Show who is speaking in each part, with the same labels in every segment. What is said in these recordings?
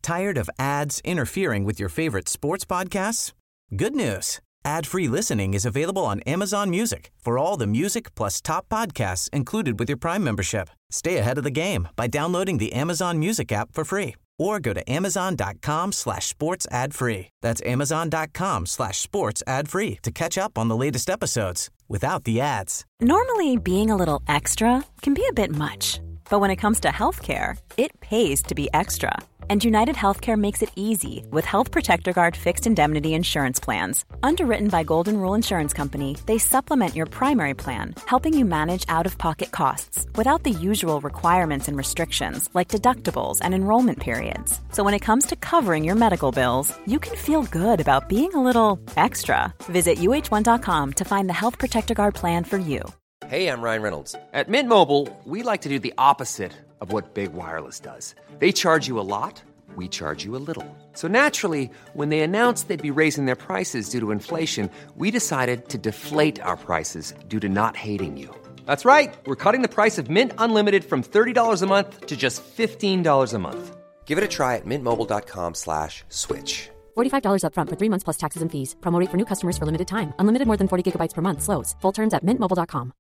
Speaker 1: Tired of ads interfering with your favorite sports podcasts? Good news. Ad-free listening is available on Amazon Music for all the music plus top podcasts included with your Prime membership. Stay ahead of the game by downloading the Amazon Music app for free or go to amazon.com/sports ad free. That's amazon.com/sports ad free to catch up on the latest episodes without the ads.
Speaker 2: Normally, being a little extra can be a bit much, but when it comes to healthcare, it pays to be extra. And United Healthcare makes it easy with Health Protector Guard fixed indemnity insurance plans. Underwritten by Golden Rule Insurance Company, they supplement your primary plan, helping you manage out-of-pocket costs without the usual requirements and restrictions like deductibles and enrollment periods. So when it comes to covering your medical bills, you can feel good about being a little extra. Visit uh1.com to find the Health Protector Guard plan for you.
Speaker 3: Hey, I'm Ryan Reynolds. At Mint Mobile, we like to do the opposite of what Big Wireless does. They charge you a lot, we charge you a little. So naturally, when they announced they'd be raising their prices due to inflation, we decided to deflate our prices due to not hating you. That's right. We're cutting the price of Mint Unlimited from $30 a month to just $15 a month. Give it a try at mintmobile.com/switch.
Speaker 4: $45 up front for 3 months plus taxes and fees. Promo rate for new customers for limited time. Unlimited more than 40 gigabytes per month. Slows full terms at mintmobile.com.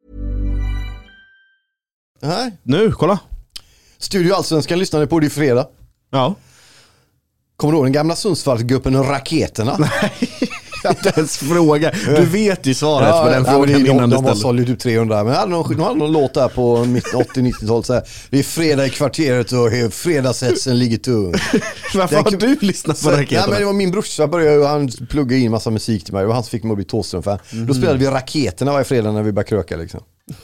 Speaker 5: Nej.
Speaker 6: Nu, kolla.
Speaker 5: Studio Allsvenskan lyssnade på det i fredag.
Speaker 6: Ja.
Speaker 5: Kommer du ihåg den gamla Sundsvallsgruppen och Raketerna?
Speaker 6: Nej, inte ens fråga. Du vet ju svaret på den frågan innan
Speaker 5: de var sålt ut 300. Men de hade någon låt där på 80-90-talet. Så här, det är fredag i kvarteret och fredagshetsen ligger tung.
Speaker 6: Varför har du lyssnat på Raketerna?
Speaker 5: Ja, men det var min brorsa började, han pluggade in massa musik till mig. Det var han som fick mig att bli Thåström-fan. Då spelade vi Raketerna varje fredag när vi började kröka liksom.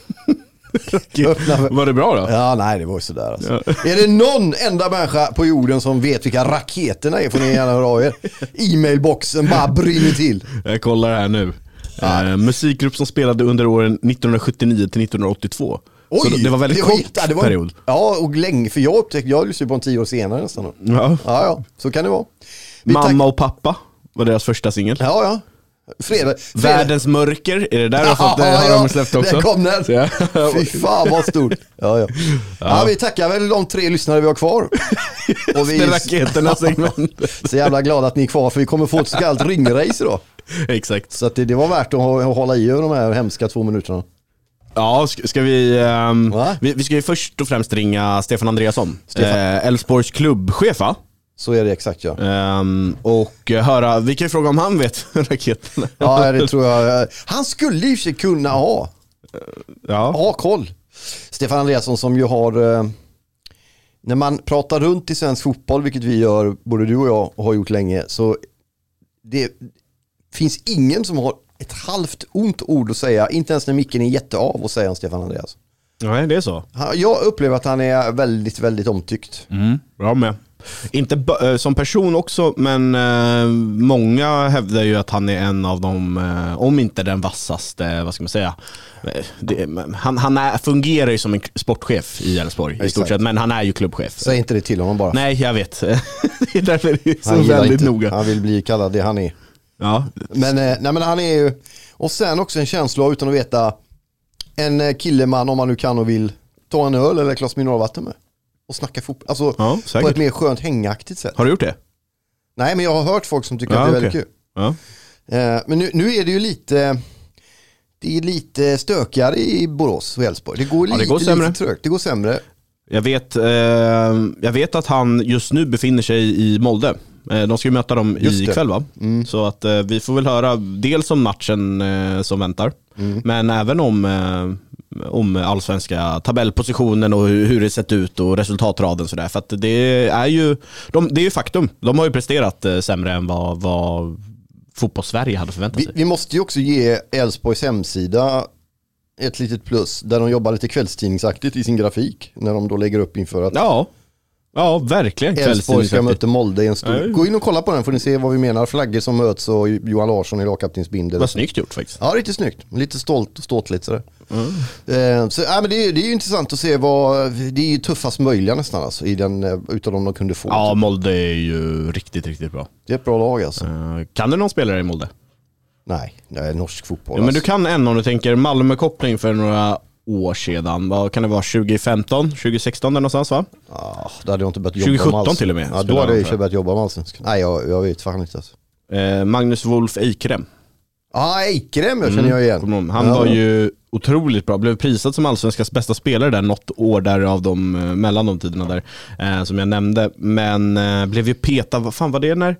Speaker 6: Var det bra då?
Speaker 5: Ja, nej, det var ju sådär alltså. Är det någon enda människa på jorden som vet vilka Raketerna är, får ni gärna höra av er. E-mailboxen bara brinner till.
Speaker 6: Jag kollar här nu. Musikgrupp som spelade under åren 1979 till 1982. Oj, så det var väldigt kort period. Ja, och länge, för jag lyssnade på en 10 år senare nästan. Ja, så kan det vara. Mamma och pappa var deras första singel.
Speaker 5: Ja. Fredag.
Speaker 6: Världens mörker, är det där du har fått har de släppt också?
Speaker 5: Det kom den. Fy fan vad stort. Ja, vi tackar väl de 3 lyssnare vi har kvar. Och vi
Speaker 6: Raketerna segment.
Speaker 5: Så jävla glada att ni är kvar, för vi kommer få ett så kallat ringrace idag.
Speaker 6: Exakt.
Speaker 5: Så att det var värt att hålla i över de här hemska 2 minuterna.
Speaker 6: Ja, ska vi ska ju först och främst ringa Stefan Andreasson, Elfsborgs klubbchef, va? Så är det exakt, ja. Och höra, vi kan ju fråga om han vet Raketerna. Ja, det tror jag. Han skulle ju sig kunna ha koll. Stefan Andreasson som ju har, när man pratar runt i svensk fotboll, vilket vi gör, både du och jag har gjort länge, så det finns ingen som har ett halvt ont ord att säga, inte ens när micken är jätteav och säga om Stefan Andreasson. Nej, det är så. Jag upplever att han är väldigt, väldigt omtyckt. Bra med. Inte som person också, men många hävdar ju att han är en av dem, om inte den vassaste, vad ska man säga. Han fungerar ju som en sportchef i Elfsborg i stort sett, men han är ju klubbchef. Säg inte det till honom bara. Nej, jag vet. Det är därför det är så väldigt inte noga. Han vill bli kallad det han är. Ja. Men han är ju, och sen också en känsla utan att veta, en killeman, om man nu kan och vill ta en öl eller ett glas mineralvatten med och snacka fotboll, alltså på ett mer skönt hängaktigt sätt. Har du gjort det? Nej, men jag har hört folk som tycker att det är väldigt kul. Men nu är det ju lite stökigare i Borås och Elfsborg. Det går lite trögt. Det går sämre. Jag vet att han just nu befinner sig i Molde. De ska ju möta dem ikväll, va? Så att vi får väl höra dels om matchen som väntar, men även om allsvenska tabellpositionen och hur det sett ut och resultatraden så där, för att det är ju faktum. De har ju presterat sämre än vad fotbollssverige hade förväntat sig. Vi måste ju också ge Elfsborgs hemsida ett litet plus där de jobbar lite kvällstidningsaktigt i sin grafik när de då lägger upp inför att ja, verkligen. Elfsborg ska möta Molde i en stor. Gå in och kolla på den får ni se vad vi menar. Flaggor som möts och Johan Larsson i lagkaptensbindel. Vad snyggt gjort faktiskt. Ja, riktigt snyggt. Lite stolt och ståtligt sådär. Så men det är ju intressant att se det är ju tuffast möjliga nästan alltså, i den utav dem de kunde få. Ja, Molde är ju riktigt, riktigt bra. Det är ett bra lag alltså. Kan du någon spelare i Molde? Nej, det är norsk fotboll. Ja, men du kan en om du tänker Malmö-koppling för några år sedan. Vad kan det vara? 2015, 2016 eller någonstans, va?
Speaker 5: Ja, då hade jag inte börjat jobba
Speaker 6: 2017 till och med.
Speaker 5: Ja, då hade jag ju börjat jobba med Allsvenskan. Nej, jag vet fan inte alltså.
Speaker 6: Magnus Wolf Eikrem.
Speaker 5: Eikrem, jag känner jag igen.
Speaker 6: Han var ju otroligt bra. Blev prisad som Allsvenskans bästa spelare där något år där av de, mellan de tiderna där som jag nämnde. Men blev ju petad, vad fan var det när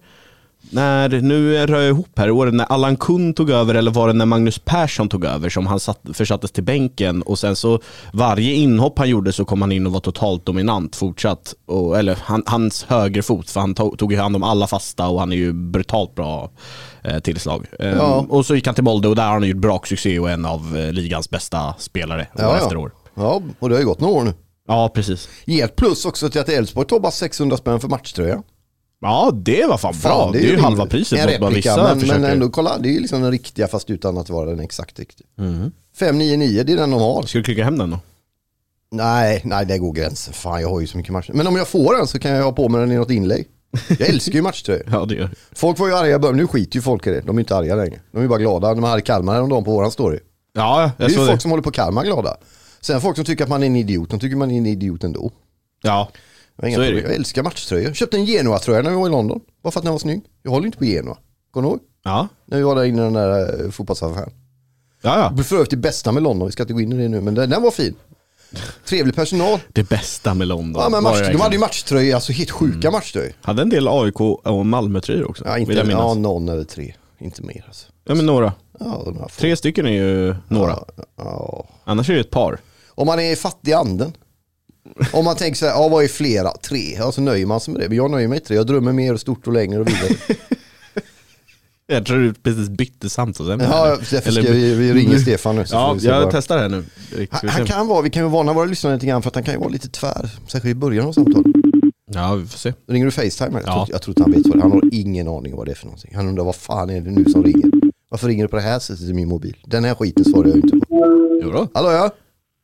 Speaker 6: nu rör jag ihop här, året när Allan Kuhn tog över, eller var det när Magnus Persson tog över som han försattes till bänken, och sen så varje inhopp han gjorde så kom han in och var totalt dominant fortsatt, eller hans högerfot, för han tog ju hand om alla fasta och han är ju brutalt bra tillslag. Och så gick han till Molde och där har han gjort bra succé och en av ligans bästa spelare år efter år.
Speaker 5: Ja, och det har ju gått några år nu.
Speaker 6: Ja, precis.
Speaker 5: Ge ett plus också till att Elfsborg tar bara 600 spänn för matchtröja.
Speaker 6: Ja, det var fan bra. Det är ju halva priset.
Speaker 5: En replika, men ändå, kolla, det är ju liksom den riktiga fast utan att vara den exakt riktiga. 599, det är den de har.
Speaker 6: Ska du klicka hem den då?
Speaker 5: Nej, det går gränsen. Fan, jag har ju så mycket matcher. Men om jag får den så kan jag ha på mig den i något inlägg. Jag älskar ju matchtröjor.
Speaker 6: Ja, det gör.
Speaker 5: Folk var ju arga i början, nu skiter ju folk i det. De är inte arga längre. De är bara glada. De hade Kalmar häromdagen på våran story.
Speaker 6: Ja,
Speaker 5: det är ju folk som håller på Kalmar glada. Sen folk som tycker att man är en idiot, de tycker man är en idiot ändå.
Speaker 6: Ja.
Speaker 5: Jag älskar matchtröjor. Jag köpte en Genoa-tröja när vi var i London. Bara för att den var snygg. Jag håller inte på Genoa. Kommer du ihåg?
Speaker 6: Ja.
Speaker 5: När vi var där inne i den där fotbollsaffären.
Speaker 6: Ja.
Speaker 5: Det för det bästa med London. Vi ska inte gå in i det nu. Men den var fin. Trevlig personal.
Speaker 6: Det bästa med London.
Speaker 5: Ja, men de hade ju matchtröjor. Alltså helt sjuka matchtröjor.
Speaker 6: Hade en del AIK och Malmö-tröjor också.
Speaker 5: Ja, någon eller 3. Inte mer alltså.
Speaker 6: Ja, men några.
Speaker 5: Ja,
Speaker 6: 3 stycken är ju några.
Speaker 5: Ja.
Speaker 6: Annars är det ett par.
Speaker 5: Om man är fattig i anden. Om man tänker så här, vad är flera? 3. Ja, så nöjer man sig med det. Men jag nöjer mig 3. Jag drömmer mer och stort och längre och vidare.
Speaker 6: Jag tror du precis bytte samtalsämne.
Speaker 5: Ja, därför ska vi ringer Stefan nu.
Speaker 6: Ja, jag testar det nu.
Speaker 5: Han kan vara, vi kan ju varna våra lyssnare lite grann för att han kan ju vara lite tvär. Särskilt i början av samtalet.
Speaker 6: Ja, vi får se.
Speaker 5: Ringer du FaceTime?
Speaker 6: Ja.
Speaker 5: Jag tror inte han vet vad det är. Han har ingen aning vad det är för någonting. Han undrar, vad fan är det nu som ringer? Varför ringer du på det här sättet i min mobil? Den här skiten svarar jag inte på.
Speaker 6: Jo då.
Speaker 5: Hallå, ja?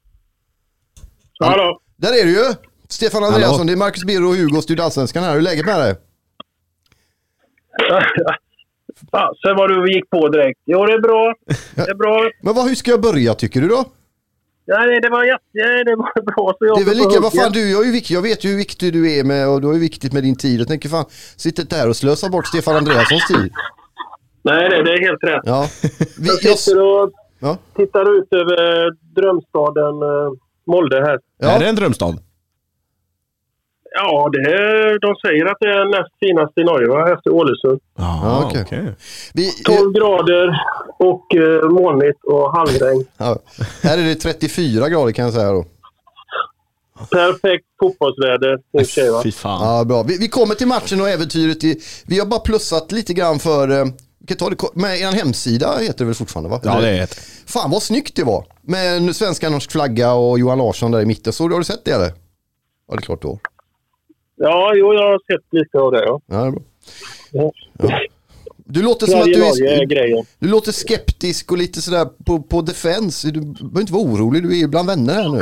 Speaker 7: Hallå.
Speaker 5: Där är du ju. Stefan Andreasson, det är Marcus Birro och Hugo, Studio Allsvenskan här. Hur är läget med dig?
Speaker 7: Sen var du gick på direkt. Jo, det är bra. Det är bra.
Speaker 5: Men hur ska jag börja, tycker du då?
Speaker 7: Ja, det var bra. Så
Speaker 5: det är väl lika, vad fan, jag vet ju hur viktig du är med, och du är ju viktigt med din tid. Jag tänker fan, sitta där och slösa bort Stefan Andreassons tid.
Speaker 7: Nej, det är helt rätt.
Speaker 5: Ja.
Speaker 7: Jag sitter och tittar ut över drömstaden Molde här.
Speaker 5: Ja.
Speaker 6: Är det en drömstad?
Speaker 7: Ja, de säger att det är näst finaste i Norge, va? Efter Ålesund.
Speaker 5: Ja, okej.
Speaker 7: 12 grader och molnigt och halvregn.
Speaker 5: Ja. Här är det 34 grader kan jag säga då.
Speaker 7: Perfekt fotbollsväder.
Speaker 6: Fy fan.
Speaker 5: Ja, bra. Vi kommer till matchen och äventyret. Vi har bara plussat lite grann för... Vi kan ta det med er hemsida, heter det väl fortfarande, va?
Speaker 6: Ja, det är ett.
Speaker 5: Fan vad snyggt det var. Med en svenska norsk flagga och Johan Larsson där i mitten. Så har du sett det eller? Ja, det är klart då.
Speaker 7: Ja, jag har sett lite av det, ja.
Speaker 5: Ja, det är bra. Ja. Du låter som att du låter skeptisk och lite sådär på defense. Du behöver inte vara orolig, du är ju bland vänner här nu.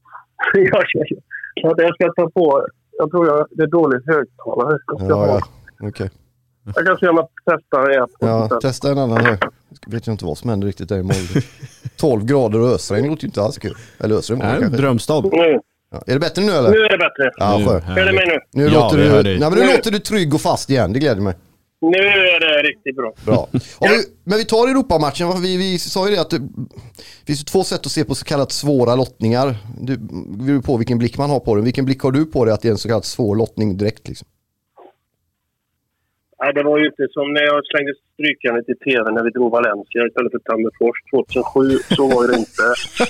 Speaker 7: Ja, jag ska ta på. Jag tror det är dåligt högtalare.
Speaker 5: Ja. Okej.
Speaker 7: Jag kan se om jag testar det.
Speaker 5: Ja, testa en annan här. Jag vet inte vad som händer riktigt där i Molde. 12 grader och ösregn låter ju inte alls kul. Eller ösregn
Speaker 6: kanske. Drömstad.
Speaker 5: Ja. Är det bättre nu eller?
Speaker 7: Nu är det bättre.
Speaker 5: Ja,
Speaker 7: hör du mig nu?
Speaker 5: Nu låter du trygg och fast igen, det gläder mig.
Speaker 7: Nu är det riktigt bra.
Speaker 5: Men vi tar Europamatchen. Vi sa ju det att det finns 2 sätt att se på så kallat svåra lottningar. Det beror på vilken blick man har på den. Vilken blick har du på det att det är en så kallat svår lottning direkt liksom?
Speaker 7: Nej, det var ju inte som när jag slängde strykandet i tv när vi drog Valencia istället för Tammerfors 2007. Så var det inte.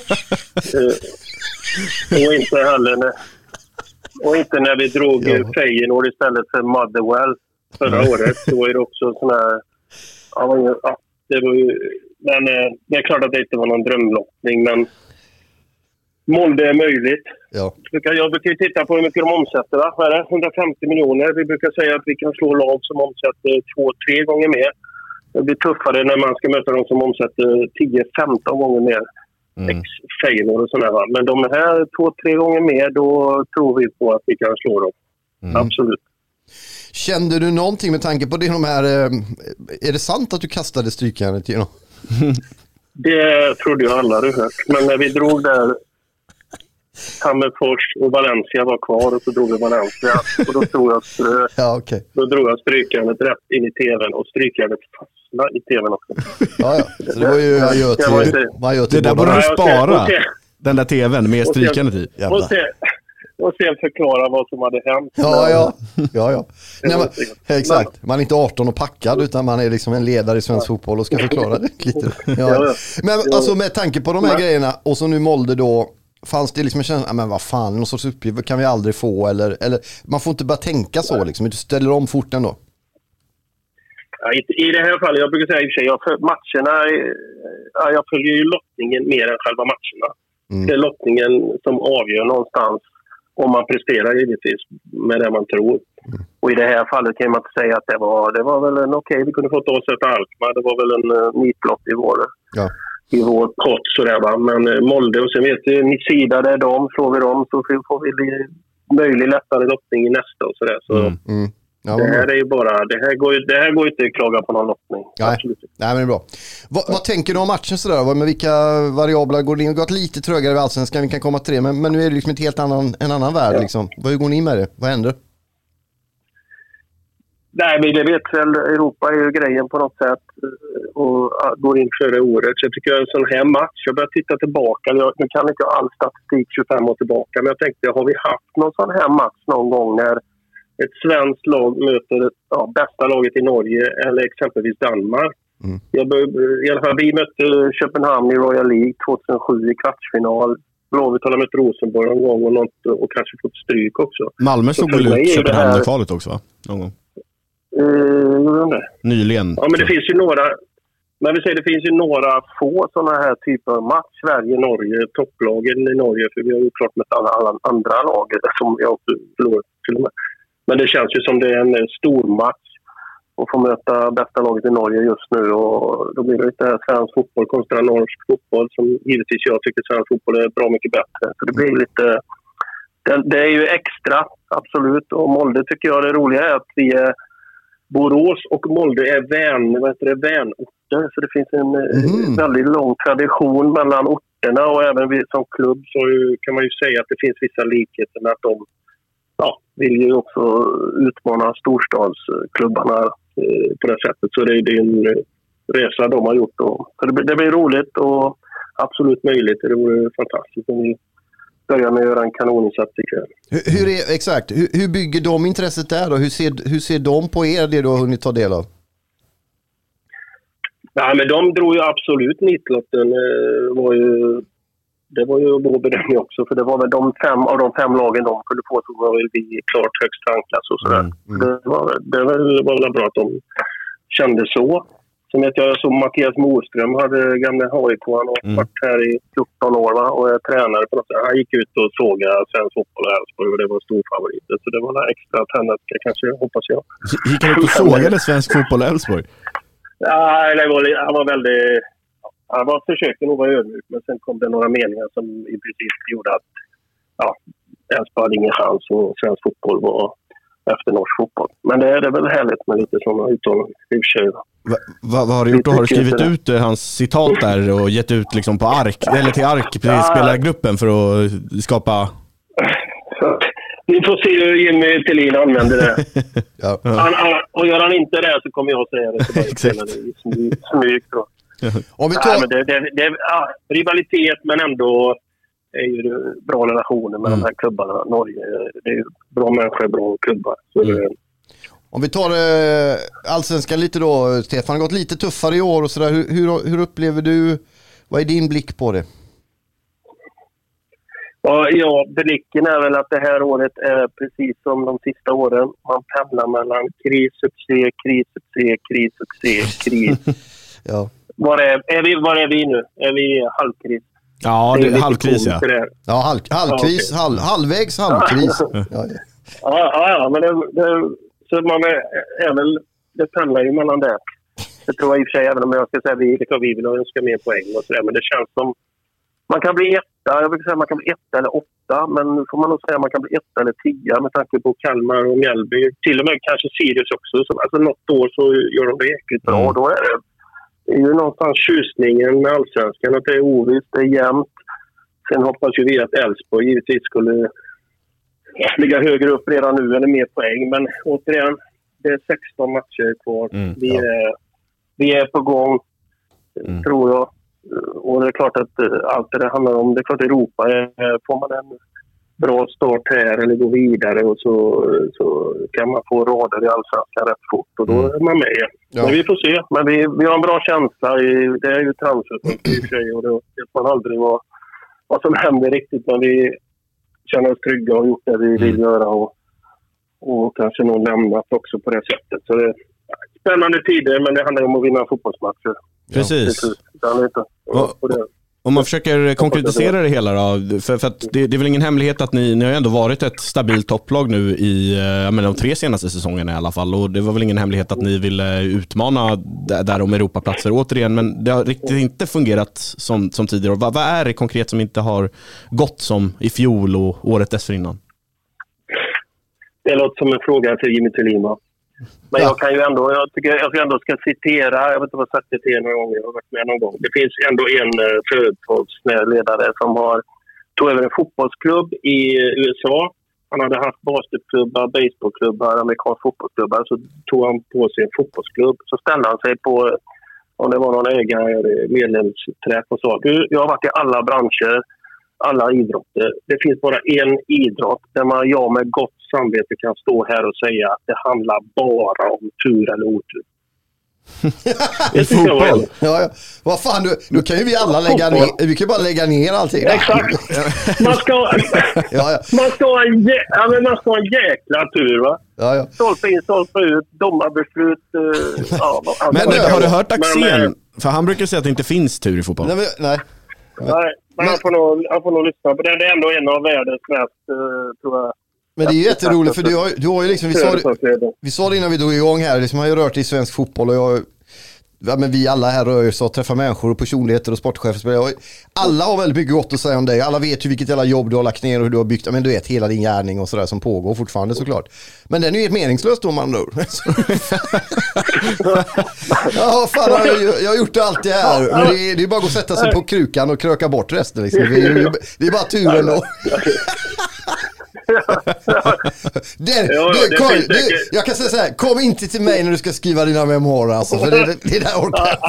Speaker 7: Och inte heller när vi drog Feyenoord istället för Motherwell förra året. Så var det också sån här... Ja, det var ju... Men det är klart att det inte var någon drömlottning, men Molde är möjligt.
Speaker 5: Ja.
Speaker 7: Jag brukar ju titta på hur mycket de omsätter. Va? Vad är det? 150 miljoner. Vi brukar säga att vi kan slå lag som omsätter 2-3 gånger mer. Det blir tuffare när man ska möta de som omsätter 10-15 gånger mer. Feyenoord och sådär. Va? Men de här 2-3 gånger mer, då tror vi på att vi kan slå dem. Absolut.
Speaker 5: Kände du någonting med tanke på det, de här... Är det sant att du kastade strykjärnet genom?
Speaker 7: Det trodde jag alla hade hört. Men när vi drog där, Tammerfors och Valencia var kvar och så drog vi Valencia. Och då drog jag strykjärnet rätt in i tvn och strykjärnet fastnade i tvven också.
Speaker 5: Ja. Så det var ju vad gör till
Speaker 6: det där borde du spara, den där tvn med strykjärnet i.
Speaker 7: Och sen förklara vad som hade hänt.
Speaker 5: Ja. Nej, exakt. Man är inte 18 och packad utan man är liksom en ledare i svensk fotboll och ska förklara det lite. Ja. Men alltså med tanke på de här grejerna och så nu Molde då, fanns det liksom en känsla, men vad fan, någon sorts uppgift kan vi aldrig få eller man får inte bara tänka så liksom, du ställer om fort ändå.
Speaker 7: Ja, i det här fallet, jag brukar säga i och för sig, jag följer ju lottningen mer än själva matcherna. Det är lottningen som avgör någonstans om man presterar givetvis med det man tror. Och i det här fallet kan man inte säga att det var väl en okej, vi kunde fått oss ett Alkmaar, det var väl en nitlott i vår pott sådär va. Men Molde och sen vet vi, ni sida där slår vi dem så får vi möjligt lättare lottning i nästa och sådär. Så ja, det här är ju bara, det här går inte att klaga på någon lottning.
Speaker 5: Nej, men det är bra. Vad tänker du om matchen sådär? Med vilka variabler går det in? Det har gått lite trögare i Allsvenskan, vi kan komma till det. Men nu är det liksom en annan värld liksom. Hur går ni med det? Vad händer? Nej, men det vet väl, Europa är ju grejen på något sätt och går in före året. Så jag tycker en sån här match, jag börjar titta tillbaka, jag kan inte all statistik 25 år tillbaka, men jag tänkte, har vi haft någon sån här match någon gång när ett svenskt lag möter bästa laget i Norge eller exempelvis Danmark? I alla fall, vi mötte Köpenhamn i Royal League 2007 i kvartsfinal. Blåvitt har mött Rosenborg någon gång och kanske fått stryk också.
Speaker 6: Malmö såg väl ut Köpenhamn i kvalet också va? Någon gång. Nyligen. Ja, men det finns ju några. Men vi säger det finns ju några få sådana här typer av match. Sverige, Norge, topplagen i Norge. För vi har ju klart med alla andra lag som vi har förlorat till och med. Men det känns ju som det är en stor match att få möta bästa laget i Norge just nu. Och då blir det lite svensk fotboll kontra norsk fotboll som givetvis jag tycker svensk fotboll är bra mycket bättre. Så det blir lite. Det är ju extra, absolut. Och Molde tycker jag det roliga är att vi är Borås och Molde är vänorter, så det finns en väldigt lång tradition mellan orterna och även vi som klubb så kan man ju säga att det finns vissa likheter med att de vill ju också utmana storstadsklubbarna på det sättet. Så det är en resa de har gjort. Så det blir roligt och absolut möjligt. Det vore fantastiskt om vi börjar med att göra en kanoninsats ikväll. Hur bygger de intresset där då? Hur ser de på er det du har hunnit ta del av? Nej, men de drog ju absolut nitlotten. Det var ju vår bedömning också. För det var väl de fem lagen de kunde få så var vi klart högst rankas och sådär. Det var väl bra att de kände så. Som jag såg Mattias Moström hade gamla HIK, han har varit här i 14 år va? Och är tränare på något sätt. Han gick ut och sågade svensk fotboll och Elfsborg och det var stor favorit. Så det var en extra tändvätska kanske, hoppas jag. Gick han ut och sågade svensk fotboll och Elfsborg?
Speaker 7: Nej, han var väldigt. Han försökte nog vara ödmjuk, men sen kom det några meningar som i princip gjorde att Elfsborg hade ingen chans och svensk fotboll var efter norsk fotboll. Men det är väl härligt med lite sådana uttalanden i och för sig.
Speaker 6: Vad har du gjort då? Har du skrivit ut hans citat där och gett ut liksom på ARK eller till ARK spelargruppen för att skapa?
Speaker 7: Vi får se hur Jimmy Tillin använder det. Och gör han inte det så kommer jag att säga det.
Speaker 6: Exakt.
Speaker 7: Smyg då.
Speaker 5: Om vi tar...
Speaker 7: det rivalitet men ändå är ju det bra relationer med de här klubbarna. Norge, det är bra människor, bra klubbar. Så
Speaker 5: Om vi tar Allsvenskan lite då, Stefan, har gått lite tuffare i år och sådär. Hur upplever du, vad är din blick på det?
Speaker 7: Ja, blicken är väl att det här året är precis som de sista åren. Man pendlar mellan kris, succé, kris.
Speaker 5: Ja.
Speaker 7: Var är vi nu? Är vi halvkris?
Speaker 6: Ja, det är halvkris, ja.
Speaker 5: Ja, halvkris, halvvägs halvkris.
Speaker 7: Ja, men så man är väl, det pendlar ju mellan det. Det tror jag i och för sig, även om jag ska säga vi vill önska mer poäng och sådär, men det känns som man kan bli 1, jag vill säga man kan bli 1 eller 8, men nu får man nog säga man kan bli 1 eller 10 med tanke på Kalmar och Mjällby. Till och med kanske Sirius också. Så, alltså något år så gör de det jäkligt bra. Då är det
Speaker 5: Det är ju någonstans tjusningen med allsvenskan, att det är ovisst, det är jämnt. Sen hoppas ju vi att Elfsborg givetvis skulle ligga högre upp redan nu eller mer poäng. Men återigen, det är 16 matcher kvar. Vi är på gång, tror jag. Och det är klart att allt det handlar om, det är klart Europa får man en bra start här eller gå vidare och så kan man få rader i allsvenskan rätt fort och då är man med igen. Ja. Men vi får se. Men vi har en bra känsla. Det är ju transfer i sig och det vet man aldrig vad som händer riktigt, men vi känner oss trygga och har gjort det vi vill göra och kanske nog lämnat också på det sättet. Så det är spännande tider, men det handlar om att vinna fotbollsmatcher.
Speaker 6: Precis. Om man försöker konkretisera det hela då, för att det är väl ingen hemlighet att ni har ju ändå varit ett stabilt topplag nu i de 3 senaste säsongerna i alla fall, och det var väl ingen hemlighet att ni ville utmana där om Europaplatser återigen, men det har riktigt inte fungerat som tidigare. Vad är det konkret som inte har gått som i fjol och året dessförinnan?
Speaker 5: Det låter som en fråga till Jimmy Tillima. Men jag kan ju ändå, jag ändå ska citera, jag vet inte vad jag sagt det till någon gång, jag har varit med någon gång. Det finns ändå en företagsledare som tog över en fotbollsklubb i USA. Han hade haft basketklubbar, baseballklubbar, amerikansk fotbollsklubbar. Så tog han på sig en fotbollsklubb. Så ställde han sig på, om det var någon medlemsträff och sa, jag har varit i alla branscher, alla idrotter. Det finns bara en idrott där jag med gott samvete kan stå här och säga att det handlar bara om tur eller otur.
Speaker 8: I fotboll? Ja. Vad fan, du kan ju vi alla lägga ner. Vi kan ju bara lägga ner allting.
Speaker 5: Exakt. Man ska ha en jäkla tur, va?
Speaker 8: Ja.
Speaker 5: Stolpe in, stolpe ut, domarbeslut.
Speaker 6: Men har du hört Axén? För han brukar säga att det inte finns tur i fotboll.
Speaker 8: Nej.
Speaker 5: Men han får nog lyssna på det. Det är ändå en av världens mest, tror jag.
Speaker 8: Men det är ju jätteroligt, för du har ju liksom, vi sa det innan vi drog igång här, liksom, har ju rört i svensk fotboll och men vi alla här rör oss och träffar människor och personligheter och sportchefer. Alla har väldigt mycket gott att säga om dig. Alla vet ju vilket jävla jobb du har lagt ner och hur du har byggt, men du vet hela din gärning och sådär som pågår fortfarande såklart. Men den är ju helt meningslös då, man då. Ja, fan, jag har gjort allt det här. Men det är bara att gå och sätta sig på krukan och kröka bort resten liksom. Det är bara turen då. Jag kan säga så här, kom inte till mig när du ska skriva dina memoarer alltså, för det där orkar.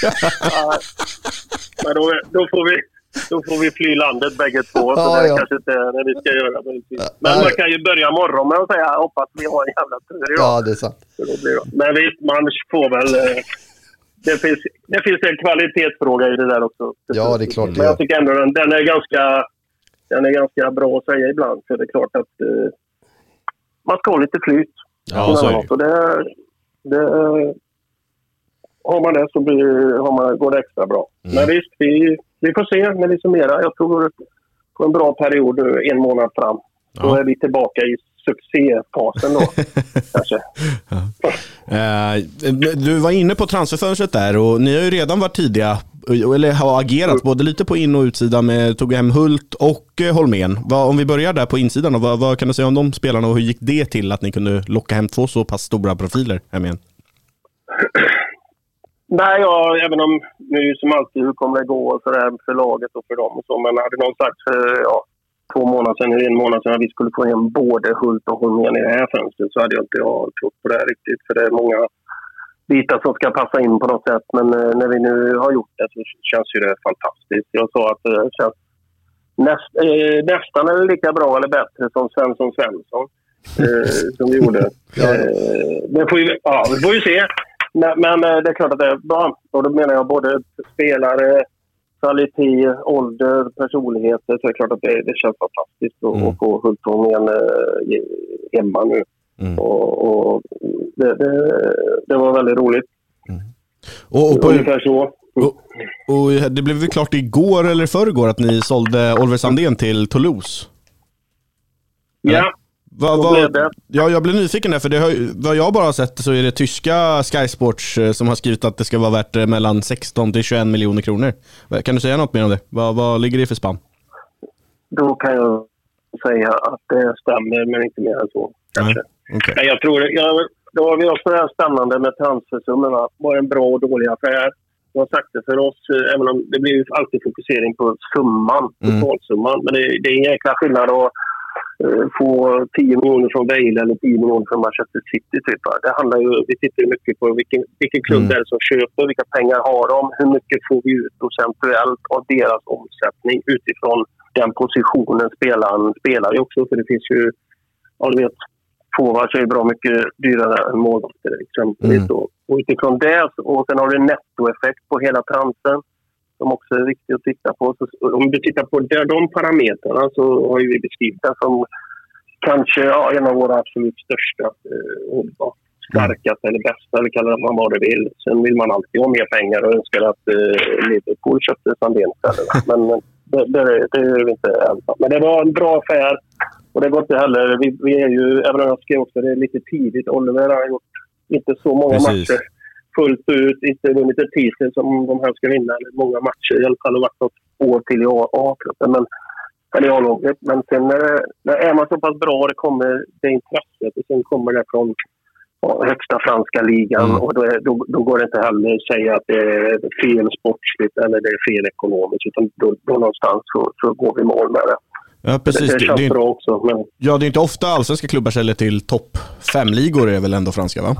Speaker 5: Men då får vi fly landet bägge två, så det är kanske inte det vi ska göra. Men man kan ju börja morgon med att säga, jag hoppas vi har en jävla tur idag.
Speaker 8: Ja, det är sant.
Speaker 5: Men man får väl, det finns en kvalitetsfråga i det där också.
Speaker 8: Ja, det är klart.
Speaker 5: Men jag tycker ändå den är ganska bra att säga ibland, för det är klart att man ska ha lite flyt.
Speaker 6: Ja, så
Speaker 5: är det. Har man det så går det extra bra. Men visst, vi får se när vi summerar. Jag tror på en bra period nu, 1 månad fram. Då är vi tillbaka i succéfasen då. Kanske.
Speaker 6: Du var inne på transferfönstret där, och ni har ju redan varit tidiga, eller har agerat både lite på in- och utsida med tog hem Hult och Holmén. Om vi börjar där på insidan, vad kan du säga om de spelarna och hur gick det till att ni kunde locka hem 2 så pass stora profiler hem igen?
Speaker 5: Nej, även om nu som alltid hur kommer det gå för det här för laget och för dem och så, men hade någon sagt 2 månader sedan eller 1 månad sedan att vi skulle få hem både Hult och Holmén i det här fönstret, så hade jag inte trott på det här riktigt, för det är många bitar som ska passa in på något sätt, men när vi nu har gjort det så känns ju det fantastiskt. Jag sa att det känns nästan eller lika bra eller bättre som Svensson som vi gjorde. Det får vi se. Men det är klart att det är bra. Och då menar jag både spelare, kvalitet, ålder, personligheter. Så det är klart att det känns fantastiskt att få Hultgången hemma nu. Och det var väldigt roligt. Ungefär så.
Speaker 6: Och det blev väl klart igår eller förrgår att ni sålde Oliver Sandén till Toulouse?
Speaker 5: Ja.
Speaker 6: Jag blev nyfiken där, för vad jag bara har sett så är det tyska Sky Sports som har skrivit att det ska vara värt mellan 16 till 21 miljoner kronor. Kan du säga något mer om det? Vad ligger det för spann?
Speaker 5: Då kan jag säga att det stämmer, men inte mer än så. Kanske. Okay. Jag tror det var också det här spännande med transfersummorna. Var en bra och dålig affär. Jag har sagt det för oss, även om det blir ju alltid fokusering på summan, totalsumman. Men det är en jäkla skillnad att få 10 miljoner från Vejle eller 10 miljoner från Manchester City. Typ. Det handlar ju, vi tittar ju mycket på vilken klubb är det som köper, vilka pengar har de, hur mycket får vi ut procentuellt av deras omsättning utifrån den positionen spelaren spelar ju också. För det finns ju, ja du vet, forwards är bra mycket dyrare än målvakter exempelvis. Och utifrån det, och sen har du en nettoeffekt på hela transfern som också är viktigt att titta på. Så om du tittar på de parametrarna så har vi beskrivit det som kanske en av våra absolut största starkaste eller bästa, eller kallar man vad det vill. Sen vill man alltid ha mer pengar och önskar att Liverpool köpte Sandén istället. Men det är vi inte ensamma. Men det var en bra affär. Och det går inte heller, vi är ju, även om jag skrev också, det är lite tidigt. Oliver har gjort inte så många matcher fullt ut, inte vunnit ett titel som de här ska vinna, eller många matcher i alla fall, har varit något år till i A-truppen. Men sen när är man så pass bra, det kommer det intresset och sen kommer det från högsta franska ligan och då går det inte heller att säga att det är fel sportsligt eller det är fel ekonomiskt, utan då någonstans så går vi mål med det.
Speaker 6: Ja, precis.
Speaker 5: Det känns bra också. Men...
Speaker 6: Ja, det är inte ofta allsvenska klubbar säljer till topp 5-ligor, är väl ändå franska, va?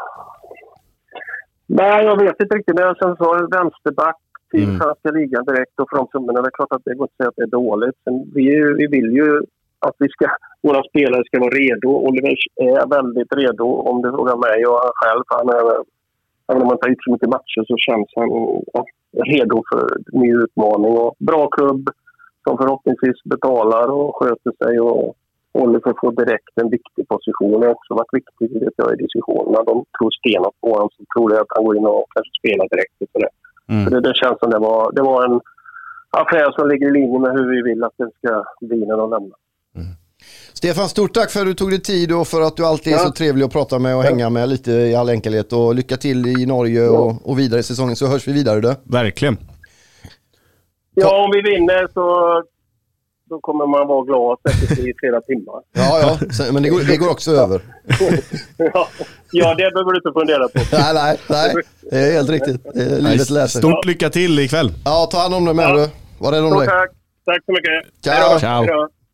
Speaker 5: Nej, jag vet inte riktigt. Men sen så vänsterback till franska ligan direkt och från summorna. Det är klart att det går inte att säga att det är dåligt. Sen vi vill ju att våra spelare ska vara redo. Oliver är väldigt redo, om du frågar mig och han själv. Även om man inte har gjort så mycket matcher så känns han redo för ny utmaning. Och bra klubb som förhoppningsvis betalar och sköter sig och Oliver får direkt en viktig position. Det har också varit viktigt i diskussionerna. De tror stenat på honom, så tror jag att han går in och kanske spelar direkt för det. Så det känns som det var en affär som ligger i linje med hur vi vill att det ska bli när de lämnar.
Speaker 8: Stefan, stort tack för att du tog dig tid och för att du alltid är så trevlig att prata med och hänga med lite i all enkelhet. Och lycka till i Norge och vidare i säsongen, så hörs vi vidare då.
Speaker 6: Verkligen.
Speaker 5: Ja, om vi vinner så kommer man vara glad säkert i flera timmar.
Speaker 8: Ja, men det går också över.
Speaker 5: Ja, det behöver du inte fundera på.
Speaker 8: Nej, det är helt riktigt. Livet läser.
Speaker 6: Stort lycka till ikväll.
Speaker 8: Ja, ta hand om dig med du. Var rädd om dig.
Speaker 5: Tack så mycket.
Speaker 6: Ciao.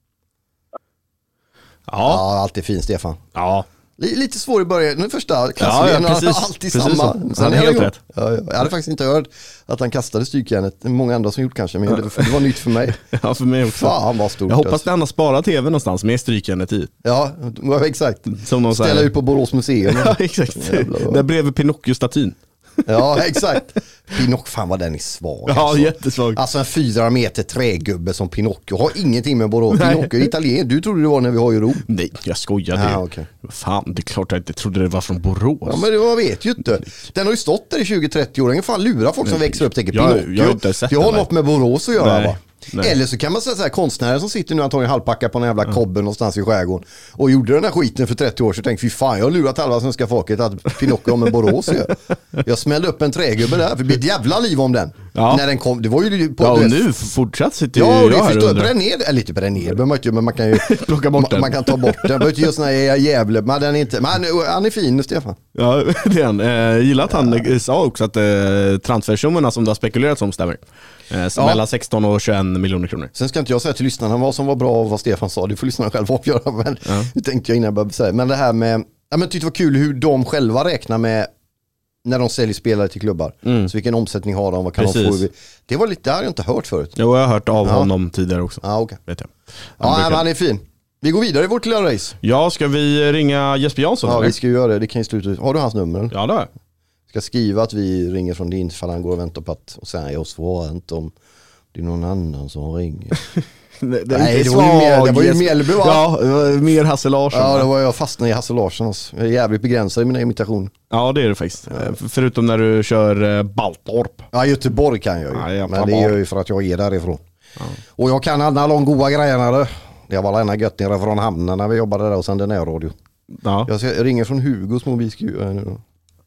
Speaker 8: Ja, alltid fin Stefan.
Speaker 6: Ja.
Speaker 8: Lite svår i början. Den första klassen är alltid samma.
Speaker 6: Han är helt rätt.
Speaker 8: Ja, jag hade faktiskt inte hört att han kastade strykjärnet. Många andra som gjort kanske, men det var nytt för mig.
Speaker 6: Ja, för mig också.
Speaker 8: Fan vad stort.
Speaker 6: Jag hoppas att han har sparat tv någonstans med strykjärnet i.
Speaker 8: Ja, exakt.
Speaker 6: Som
Speaker 8: ställa ut på Borås museum.
Speaker 6: Ja, exakt. Där bredvid Pinocchio-statyn.
Speaker 8: Ja, exakt. Pinocchio, fan vad den är svag.
Speaker 6: Ja, alltså. Jättesvag.
Speaker 8: Alltså en 4 meter trägubbe som Pinocchio har ingenting med Borås. Pinocchio är italien. Du trodde det var när vi har i Rom.
Speaker 6: Nej, jag skojade.
Speaker 8: Okay.
Speaker 6: Fan, det är klart jag inte trodde det var från Borås.
Speaker 8: Ja, men man vet ju inte. Den har ju stått där i 20-30 år. Den kan fan lura folk som växer upp och tänker Pinocchio. Jag har något med Borås att göra, va? Nej. Eller så kan man säga så här, konstnärer som sitter nu antagligen halvpacka på en jävla kobben någonstans i skärgården och gjorde den här skiten för 30 år så tänkte fy fan, jag har lurat halva svenska folket att Pinocchio med Borås gör. Jag smällde upp en trägubbe där, för det blev ett jävla liv om den. Ja. När den kom, det var ju på...
Speaker 6: Ja, och nu fortsatt sitter
Speaker 8: jag förstår, bränn ner, men man kan ju
Speaker 6: plocka bort den.
Speaker 8: Man kan ta bort den. Man behöver inte göra såna här jävla, men den är inte, men han är fin, Stefan.
Speaker 6: Ja, det är han. Gillar att han sa också att transfersummorna som det har spekulerats om stämmer. Mellan 16 och 21 miljoner kronor.
Speaker 8: Sen ska inte jag säga till lyssnarna vad som var bra och vad Stefan sa. Du får lyssnarna själva avgöra. Men det tänkte jag innan jag började säga. Men det här med, jag tyckte det var kul hur de själva räknar med när de säljer spelare till klubbar. Så vilken omsättning har de, vad kan de få? Det var lite, det har jag inte hört förut.
Speaker 6: Jo, jag har hört av honom tidigare också.
Speaker 8: Ja, okej.
Speaker 6: Vet jag.
Speaker 8: Men han är fin. Vi går vidare i vårt lilla race.
Speaker 6: Ja, ska vi ringa Jesper Jansson?
Speaker 8: Ja,
Speaker 6: eller?
Speaker 8: vi ska ju göra det. Det kan ju sluta. Har du hans nummer?
Speaker 6: Ja, det har jag.
Speaker 8: Ska skriva att vi ringer från din för han går och väntar på att och säga jag svarar inte om det är någon annan som ringer.
Speaker 6: Nej,
Speaker 8: det var ju Mjällby, va?
Speaker 6: Ja, mer Hasse Larsson.
Speaker 8: Ja, det var jag fastnade i Hasse Larssons. Jag är jävligt begränsad i mina imitationer.
Speaker 6: Ja, det är det faktiskt. Förutom när du kör Baltorp.
Speaker 8: Ja, Göteborg kan jag ju. Men det är ju för att jag är därifrån.
Speaker 6: Ja.
Speaker 8: Och jag kan alla de goda grejerna. Det var ena gött nere från hamnen när vi jobbade där och sände närradio. Ja. Jag ringer från Hugos mobilskur nu då.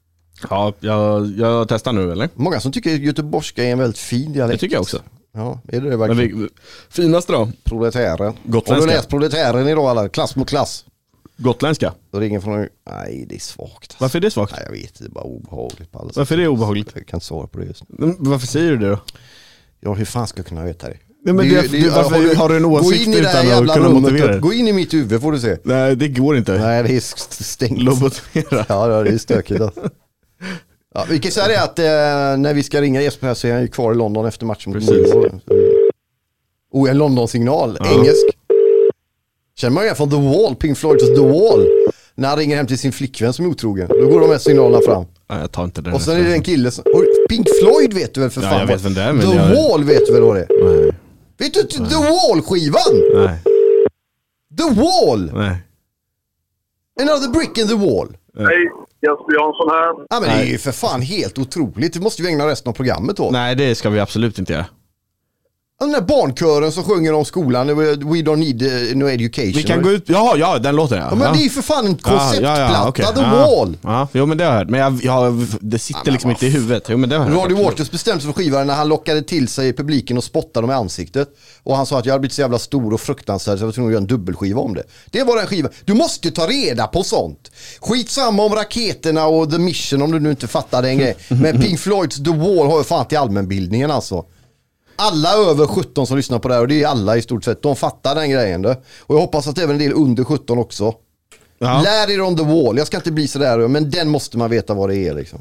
Speaker 6: Ja, jag testar nu, eller?
Speaker 8: Många som tycker att göteborgska är en väldigt fin dialekt.
Speaker 6: Det tycker jag också.
Speaker 8: Ja, är det verkligen?
Speaker 6: Finaste då?
Speaker 8: Proletären.
Speaker 6: Gotländska.
Speaker 8: Har du läst Proletären idag eller? Klass mot klass.
Speaker 6: Gotländska?
Speaker 8: Då ringer från... Nej, det är svagt. Alltså.
Speaker 6: Varför är det svagt?
Speaker 8: Nej, jag vet, det är bara obehagligt på alla sätt.
Speaker 6: Varför är det obehagligt?
Speaker 8: Jag kan inte svara på det just nu.
Speaker 6: Men varför säger du det då?
Speaker 8: Ja, hur fan ska jag kunna veta det?
Speaker 6: Nej, men varför har du en åsikt utan att kunna motivera det?
Speaker 8: Gå in i mitt huvud får du se.
Speaker 6: Nej, det går inte.
Speaker 8: Nej, det är stängt.
Speaker 6: Lobotomera.
Speaker 8: Ja, det är stökigt. Alltså. Ja, vi kan säga det att när vi ska ringa Jesper här så är han ju kvar i London efter matchen.
Speaker 6: Precis.
Speaker 8: En London-signal, engelsk. Känner man ju från The Wall, Pink Floyds The Wall. När han ringer hem till sin flickvän som är otrogen. Då går de här signalerna fram.
Speaker 6: Ja, jag tar inte den.
Speaker 8: Och sen är det en kille som... Pink Floyd vet du väl för fan?
Speaker 6: Jag vet vem det är, men
Speaker 8: The Wall vet du väl vad det är?
Speaker 6: Nej.
Speaker 8: Vet du inte The Wall-skivan?
Speaker 6: Nej.
Speaker 8: The Wall!
Speaker 6: Nej.
Speaker 8: Another brick in the wall.
Speaker 7: Hej, Jesper Jansson här.
Speaker 8: Ja, men det är ju för fan helt otroligt. Det måste vi ägna resten av programmet åt.
Speaker 6: Nej, det ska vi absolut inte göra.
Speaker 8: Den där barnkören som sjunger om skolan, we don't need no education.
Speaker 6: Vi kan gå ut, ja den låter jag.
Speaker 8: Ja, men det är ju för fan en konceptplatta,
Speaker 6: okay.
Speaker 8: The Wall.
Speaker 6: Ja, jo men det har jag hört. Men det sitter liksom inte i huvudet. Jo, men det har jag
Speaker 8: Roger Waters bestämde sig för skivaren när han lockade till sig publiken och spottade dem i ansiktet. Och han sa att jag hade blivit så jävla stor och fruktansvärd så jag var tvungen att göra en dubbelskiva om det. Det var den skivan. Du måste ta reda på sånt. Skitsamma om raketerna och The Mission om du nu inte fattar den grejen. Men Pink Floyds The Wall har ju fan till allmänbildningen alltså. Alla över 17 som lyssnar på det här, och det är alla i stort sett, de fattar den grejen. Och jag hoppas att även en del under 17 också. Ja. Lär er om The Wall. Jag ska inte bli så där, men den måste man veta vad det är liksom.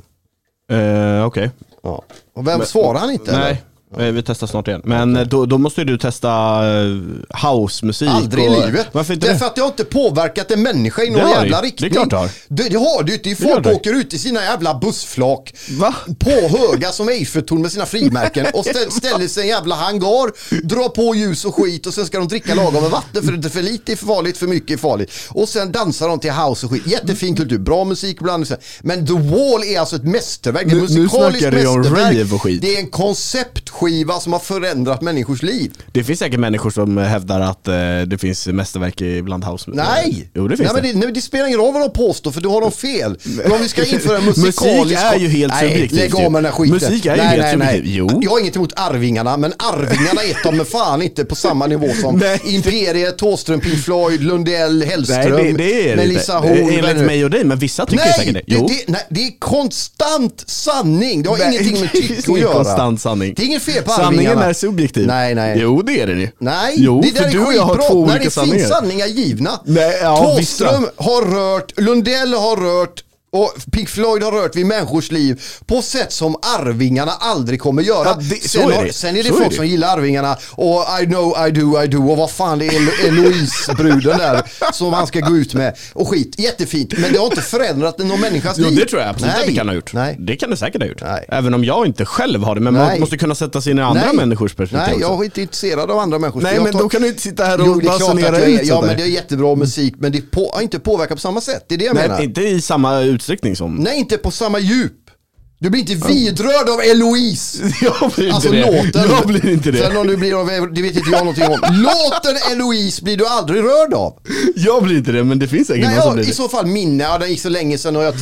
Speaker 6: Okej.
Speaker 8: Ja. Och vem svarar han inte?
Speaker 6: Nej. Eller? Vi testar snart igen. Men då måste du testa housemusik.
Speaker 8: Aldrig i livet.
Speaker 6: Varför inte?
Speaker 8: Därför att jag inte påverkat en människa i någon jävla riktning.
Speaker 6: Det är klart
Speaker 8: det har du inte. Folk åker ut i sina jävla bussflak.
Speaker 6: Va?
Speaker 8: På höga som Eiffeltorn med sina frimärken. Och ställer sig en jävla hangar. Drar på ljus och skit. Och sen ska de dricka lagom med vatten. För det är för lite är farligt, för mycket är farligt. Och sen dansar de till house och skit. Jättefin kultur. Bra musik ibland. Men The Wall är alltså ett mästerverk. Det är musikaliskt mästerverk. Det är en konceptskiva som har förändrat människors liv.
Speaker 6: Det finns säkert människor som hävdar att det finns mästerverk ibland house.
Speaker 8: Nej!
Speaker 6: Jo, det finns
Speaker 8: det. Men det spelar ingen roll vad de påstår, för du har de fel. Men om vi ska införa musikalisk...
Speaker 6: Musik är ju helt subjektivt.
Speaker 8: Lägg av med den här skiten.
Speaker 6: Musik är ju helt subjektivt. Jo.
Speaker 8: Jag har inget emot Arvingarna, men Arvingarna är de med fan inte på samma nivå som Imperiet, Thåström, Pink Floyd, Lundell, Hellström,
Speaker 6: nej, det är
Speaker 8: Melissa Horn.
Speaker 6: Enligt mig och dig, men vissa tycker säkert det. Jo.
Speaker 8: Det är konstant sanning. Det har ingenting med tycke att göra.
Speaker 6: Konstant sanning.
Speaker 8: Det är ingen fel på
Speaker 6: Sanningen
Speaker 8: Arvingarna.
Speaker 6: Är subjektiv.
Speaker 8: Nej.
Speaker 6: Jo, det är det ju.
Speaker 8: Nej,
Speaker 6: jo,
Speaker 8: det
Speaker 6: för du och jag har två olika sanningar.
Speaker 8: När det finns sanningar givna.
Speaker 6: Nej,
Speaker 8: Thåström har rört, Lundell har rört och Pink Floyd har rört vid människors liv på sätt som Arvingarna aldrig kommer göra.
Speaker 6: Ja,
Speaker 8: sen är det folk som gillar Arvingarna och I know, I do och vad fan det är Eloise-bruden där som han ska gå ut med och skit. Jättefint, men det har inte förändrat någon människas liv.
Speaker 6: Jo, det tror jag absolut att det kan ha gjort.
Speaker 8: Nej.
Speaker 6: Det kan det säkert ha gjort.
Speaker 8: Nej.
Speaker 6: Även om jag inte själv har det, men man måste kunna sätta sig in i andra människors perspektiv.
Speaker 8: Nej, jag är inte intresserad av andra människors.
Speaker 6: Nej, men då kan du inte sitta här och basunera ut.
Speaker 8: Ja, men det är jättebra musik, men det har inte påverkat på samma sätt. Det är det jag menar.
Speaker 6: Nej, inte i samma utsträckning som...
Speaker 8: Nej, inte på samma djup. Du blir inte vidrörd av Eloise.
Speaker 6: Jag blir inte
Speaker 8: alltså
Speaker 6: det.
Speaker 8: Låten.
Speaker 6: Jag blir inte det.
Speaker 8: Sen om du blir av, det vet inte jag någonting om. Låten Eloise blir du aldrig rörd av.
Speaker 6: Jag blir inte det, men det finns säkert någon som blir det.
Speaker 8: I så fall minne. Ja, det gick så länge sedan och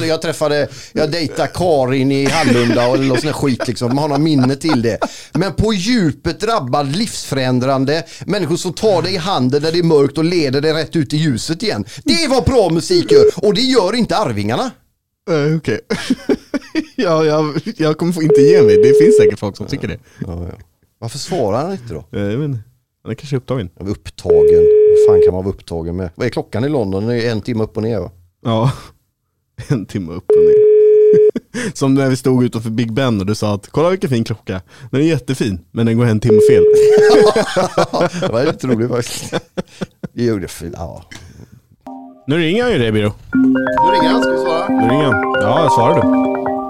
Speaker 8: jag dejtade Karin i Hallunda och någon sån här skit liksom. Man har någon minne till det. Men på djupet drabbad, livsförändrande människor som tar dig i handen där det är mörkt och leder dig rätt ut i ljuset igen. Det är vad bra musik gör. Och det gör inte Arvingarna.
Speaker 6: Okej. Jag kommer inte ge mig. Det finns säkert folk som tycker det.
Speaker 8: Ja. Varför svarar han inte då?
Speaker 6: Jag vet inte. Han är kanske upptagen.
Speaker 8: Upptagen? Vad fan kan man vara upptagen med? Vad är klockan i London? Den är 1 timme upp och ner, va?
Speaker 6: Ja, 1 timme upp och ner. Som när vi stod utanför Big Ben och du sa att kolla vilken fin klocka. Den är jättefin, men den går 1 timme fel.
Speaker 8: Det var lite roligt faktiskt. Det gjorde fel, ja.
Speaker 6: Nu ringer han ju dig, Biro.
Speaker 8: Nu ringer han, ska vi svara?
Speaker 6: Nu ringer han. Ja, jag svarar du.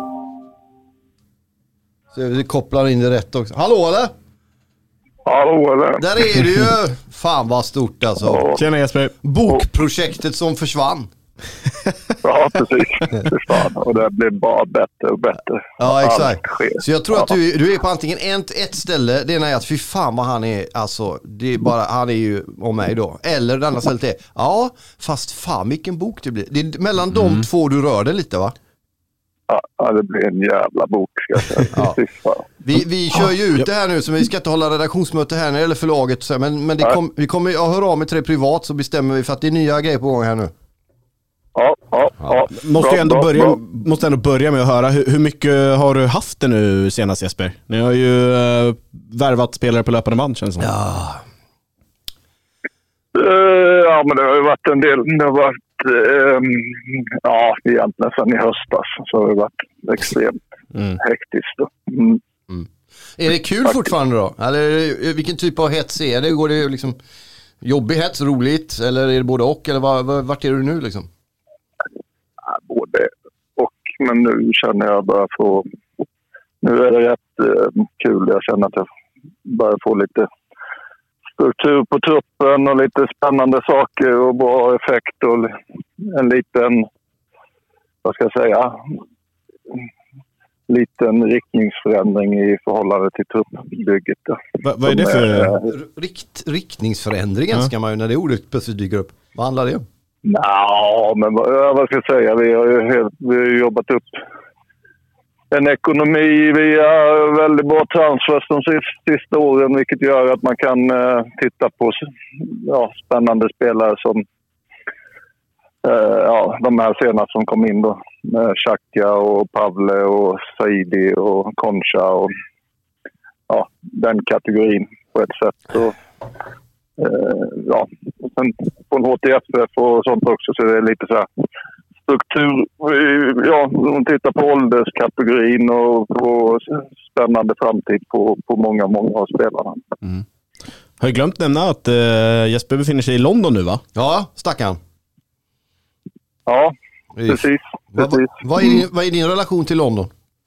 Speaker 8: Så vi kopplar in det rätt också. Hallå, eller?
Speaker 7: Hallå, eller?
Speaker 8: Där är du ju. Fan vad stort alltså.
Speaker 7: Ja.
Speaker 6: Tjena Jesper.
Speaker 8: Bokprojektet som försvann.
Speaker 7: Ja, precis. Försvann. Och det blir bara bättre och bättre.
Speaker 8: Ja, exakt. Så jag tror att du är på antingen ett ställe. Det ena är att fy fan vad han är. Alltså, det är bara, han är ju om mig då. Eller det andra stället är, ja, fast fan vilken bok det blir. Det är mellan de två du rör det lite, va?
Speaker 7: Ja, det blir en jävla bok, ska jag säga. Ja.
Speaker 8: Vi kör ju ut det här nu, så vi ska inte hålla redaktionsmöte här när det gäller förlaget. Men vi kommer, jag hör av mig till det privat, så bestämmer vi, för att det är nya grejer på gång här nu.
Speaker 5: Ja.
Speaker 6: Måste ändå börja med att höra, hur mycket har du haft det nu senast, Jesper? Ni har ju värvat spelare på löpande band, känns det som.
Speaker 7: Ja, men det har ju varit en del. Det har varit egentligen sedan i höstas så har det varit extremt hektiskt då.
Speaker 8: Är det kul fortfarande då? Eller vilken typ av hets är det? Går det liksom jobbig hets, roligt? Eller är det både och? Eller vart är du nu liksom?
Speaker 7: Ja, både och. Men nu känner jag bara nu är det rätt kul. Jag känner att jag börjar få lite struktur på truppen och lite spännande saker och bra effekt och en liten, vad ska jag säga, liten riktningsförändring i förhållande till truppbygget.
Speaker 6: Vad är det för
Speaker 8: riktningsförändringen ska man ju, när det ordet plötsligt dyker upp. Vad handlar det om?
Speaker 7: Men vad ska jag säga, vi har ju jobbat upp en ekonomi via väldigt bra transfers de sista åren, vilket gör att man kan titta på spännande spelare som de här senaste som kom in då. Xhaka och Pavle och Saidi och Concha och den kategorin på ett sätt. Och, sen på en HTFF och sånt också så är det lite så här struktur, om tittar på ålderskategorin och på spännande framtid på många av spelarna.
Speaker 6: Har jag glömt nämna att Jesper befinner sig i London nu, va?
Speaker 8: Ja, stackarn.
Speaker 7: Ja, precis.
Speaker 8: Vad är din relation till London?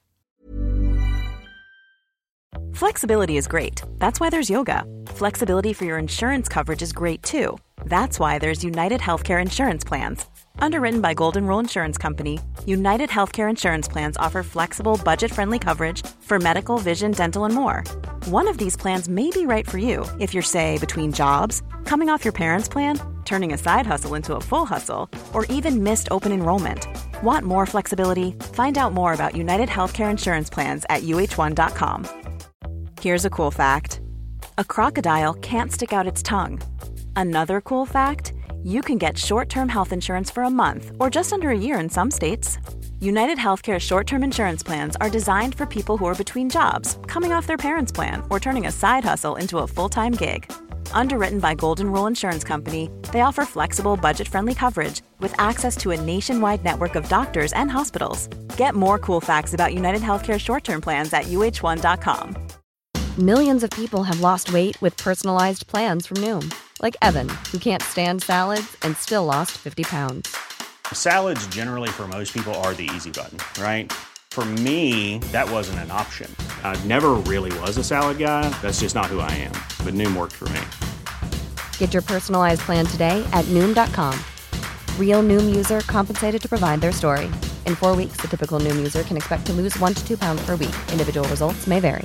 Speaker 2: Flexibility is great. That's why there's yoga. Flexibility for your insurance coverage is great too. That's why there's United Healthcare Insurance Plans. Underwritten by Golden Rule Insurance Company, United Healthcare Insurance Plans offer flexible, budget-friendly coverage for medical, vision, dental, and more. One of these plans may be right for you if you're, say, between jobs, coming off your parents' plan, turning a side hustle into a full hustle, or even missed open enrollment. Want more flexibility? Find out more about United Healthcare Insurance Plans at uh1.com. Here's a cool fact. A crocodile can't stick out its tongue. Another cool fact, you can get short-term health insurance for a month or just under a year in some states. United Healthcare short-term insurance plans are designed for people who are between jobs, coming off their parents' plan, or turning a side hustle into a full-time gig. Underwritten by Golden Rule Insurance Company, they offer flexible, budget-friendly coverage with access to a nationwide network of doctors and hospitals. Get more cool facts about United Healthcare short-term plans at uh1.com.
Speaker 4: Millions of people have lost weight with personalized plans from Noom. Like Evan, who can't stand salads and still lost 50 pounds.
Speaker 9: Salads generally for most people are the easy button, right? For me, that wasn't an option. I never really was a salad guy. That's just not who I am. But Noom worked for me.
Speaker 4: Get your personalized plan today at Noom.com. Real Noom user compensated to provide their story. In 4 weeks, the typical Noom user can expect to lose 1 to 2 pounds per week. Individual results may vary.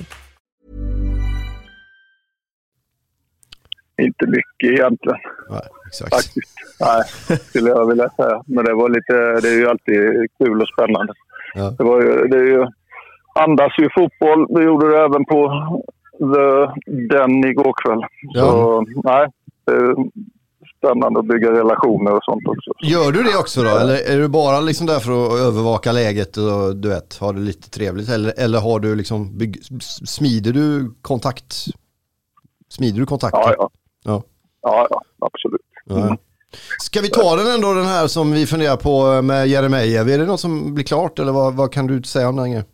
Speaker 7: Inte mycket egentligen.
Speaker 8: Nej, exakt.
Speaker 7: Faktiskt. Nej, skulle jag vilja säga. Men det var det är ju alltid kul och spännande. Ja. Det är ju andas ju fotboll. Det gjorde det även på den igår kväll. Ja. Så nej, det är spännande att bygga relationer och sånt också.
Speaker 8: Gör du det också då? Eller är du bara liksom där för att övervaka läget och du vet, har det lite trevligt? Eller har du liksom smider du kontakter?
Speaker 7: Ja, absolut.
Speaker 8: Ja. Ska vi ta den ändå, den här som vi funderar på med Jeremejeff? Är det något som blir klart eller vad kan du säga om den?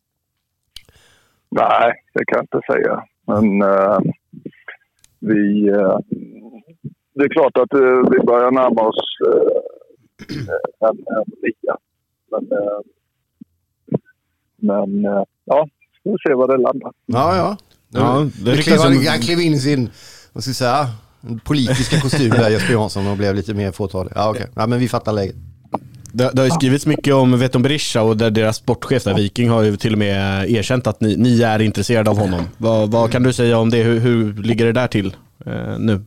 Speaker 7: Nej, det kan jag inte säga. Men det är klart att vi börjar närma oss en liga. Men ja, vi får se vad det landar.
Speaker 8: Ja, han klev in i sin, vad ska jag säga, politiska kostym där, Jesper Jansson, och blev lite mer fåtalig. Ja, okej. Ja, men vi fattar läget.
Speaker 6: Det har ju skrivits mycket om Veton Berisha, och där deras sportchef där, Viking, har ju till och med erkänt att ni är intresserade av honom. Vad kan du säga om det? Hur ligger det där till nu?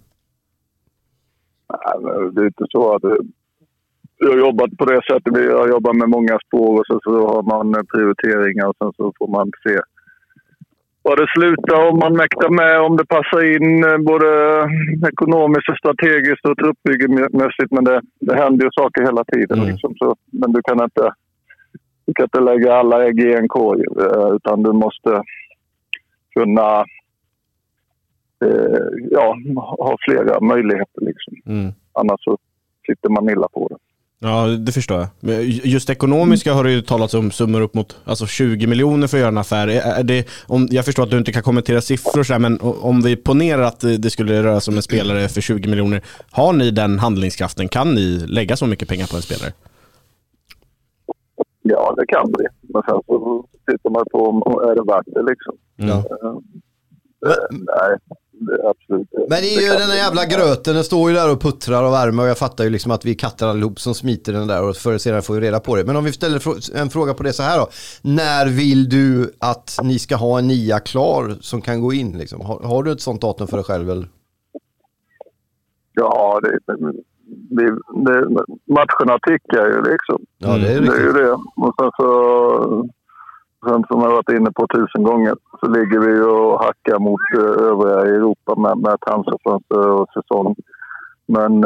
Speaker 7: Nej, det är inte så att jag har jobbat på det sättet. Vi har jobbat med många spår och så har man prioriteringar och sen så får man se
Speaker 10: vad det slutar, om man mäktar med, om det passar in både ekonomiskt och strategiskt och truppbyggemässigt. Men det händer ju saker hela tiden. Liksom, så, men du kan inte lägga alla ägg i en korg, utan du måste kunna ha flera möjligheter. Liksom. Annars så sitter man illa på det.
Speaker 6: Ja, det förstår jag. Just ekonomiska har det ju talats om summor upp mot 20 miljoner för att göra en affär. Jag förstår att du inte kan kommentera siffror så här, men om vi ponerar att det skulle röra sig om en spelare för 20 miljoner, har ni den handlingskraften? Kan ni lägga så mycket pengar på en spelare?
Speaker 10: Ja, det kan vi. Men sen så tittar man på om är det värt det liksom. Nej, det är absolut.
Speaker 8: Men det är ju den här jävla gröten, den står ju där och puttrar och värmer, och jag fattar ju liksom att vi kattar allihop som smiter den där, och förr senare får vi reda på det. Men om vi ställer en fråga på det så här då. När vill du att ni ska ha en nia klar som kan gå in liksom? Har du ett sånt datum för dig själv eller?
Speaker 10: Ja, matcherna tickar ju liksom.
Speaker 8: Ja, det är
Speaker 10: ju det. Och sen som jag har varit inne på 1000 gånger, så ligger vi och hackar mot övriga Europa med transferfönster och säsong. Men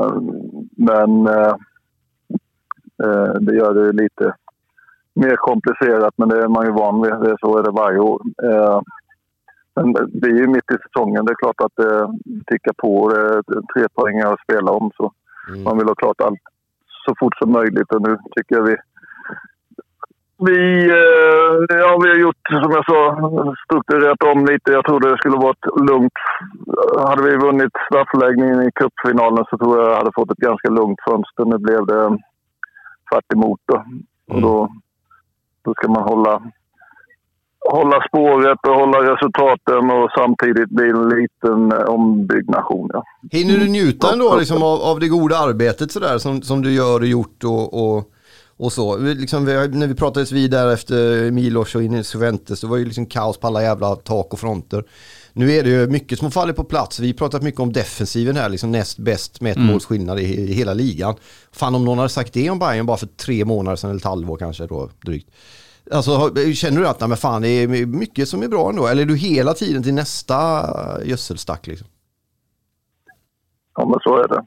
Speaker 10: det gör det lite mer komplicerat, men det är man ju van vid. Så är det varje år. Men det är ju mitt i säsongen. Det är klart att det tickar på. Det är 3 poäng att spela om, så man vill ha klart allt så fort som möjligt. Och nu tycker jag vi har gjort, som jag sa, strukturerat om lite. Jag trodde det skulle vara ett lugnt. Hade vi vunnit straffläggningen i cupfinalen så tror jag hade fått ett ganska lugnt fönster. Nu blev det tvärt emot då. Och då ska man hålla spåret och hålla resultaten och samtidigt bli en liten ombyggnation. Ja.
Speaker 8: Hinner du njuta ändå liksom av det goda arbetet så där, som du gör och gjort och så? Liksom, när vi pratades vid där efter Milos och in i Juventus, så var ju liksom kaos på alla jävla tak och fronter. Nu är det ju mycket som faller på plats. Vi har pratat mycket om defensiven här, liksom näst bäst med ett målsskillnad i hela ligan. Fan, om någon hade sagt det om Bayern bara för 3 månader sedan eller ett halvår kanske då drygt. Alltså, känner du att men fan, det är mycket som är bra ändå? Eller är du hela tiden till nästa gödselstack liksom?
Speaker 10: Ja, men så är det.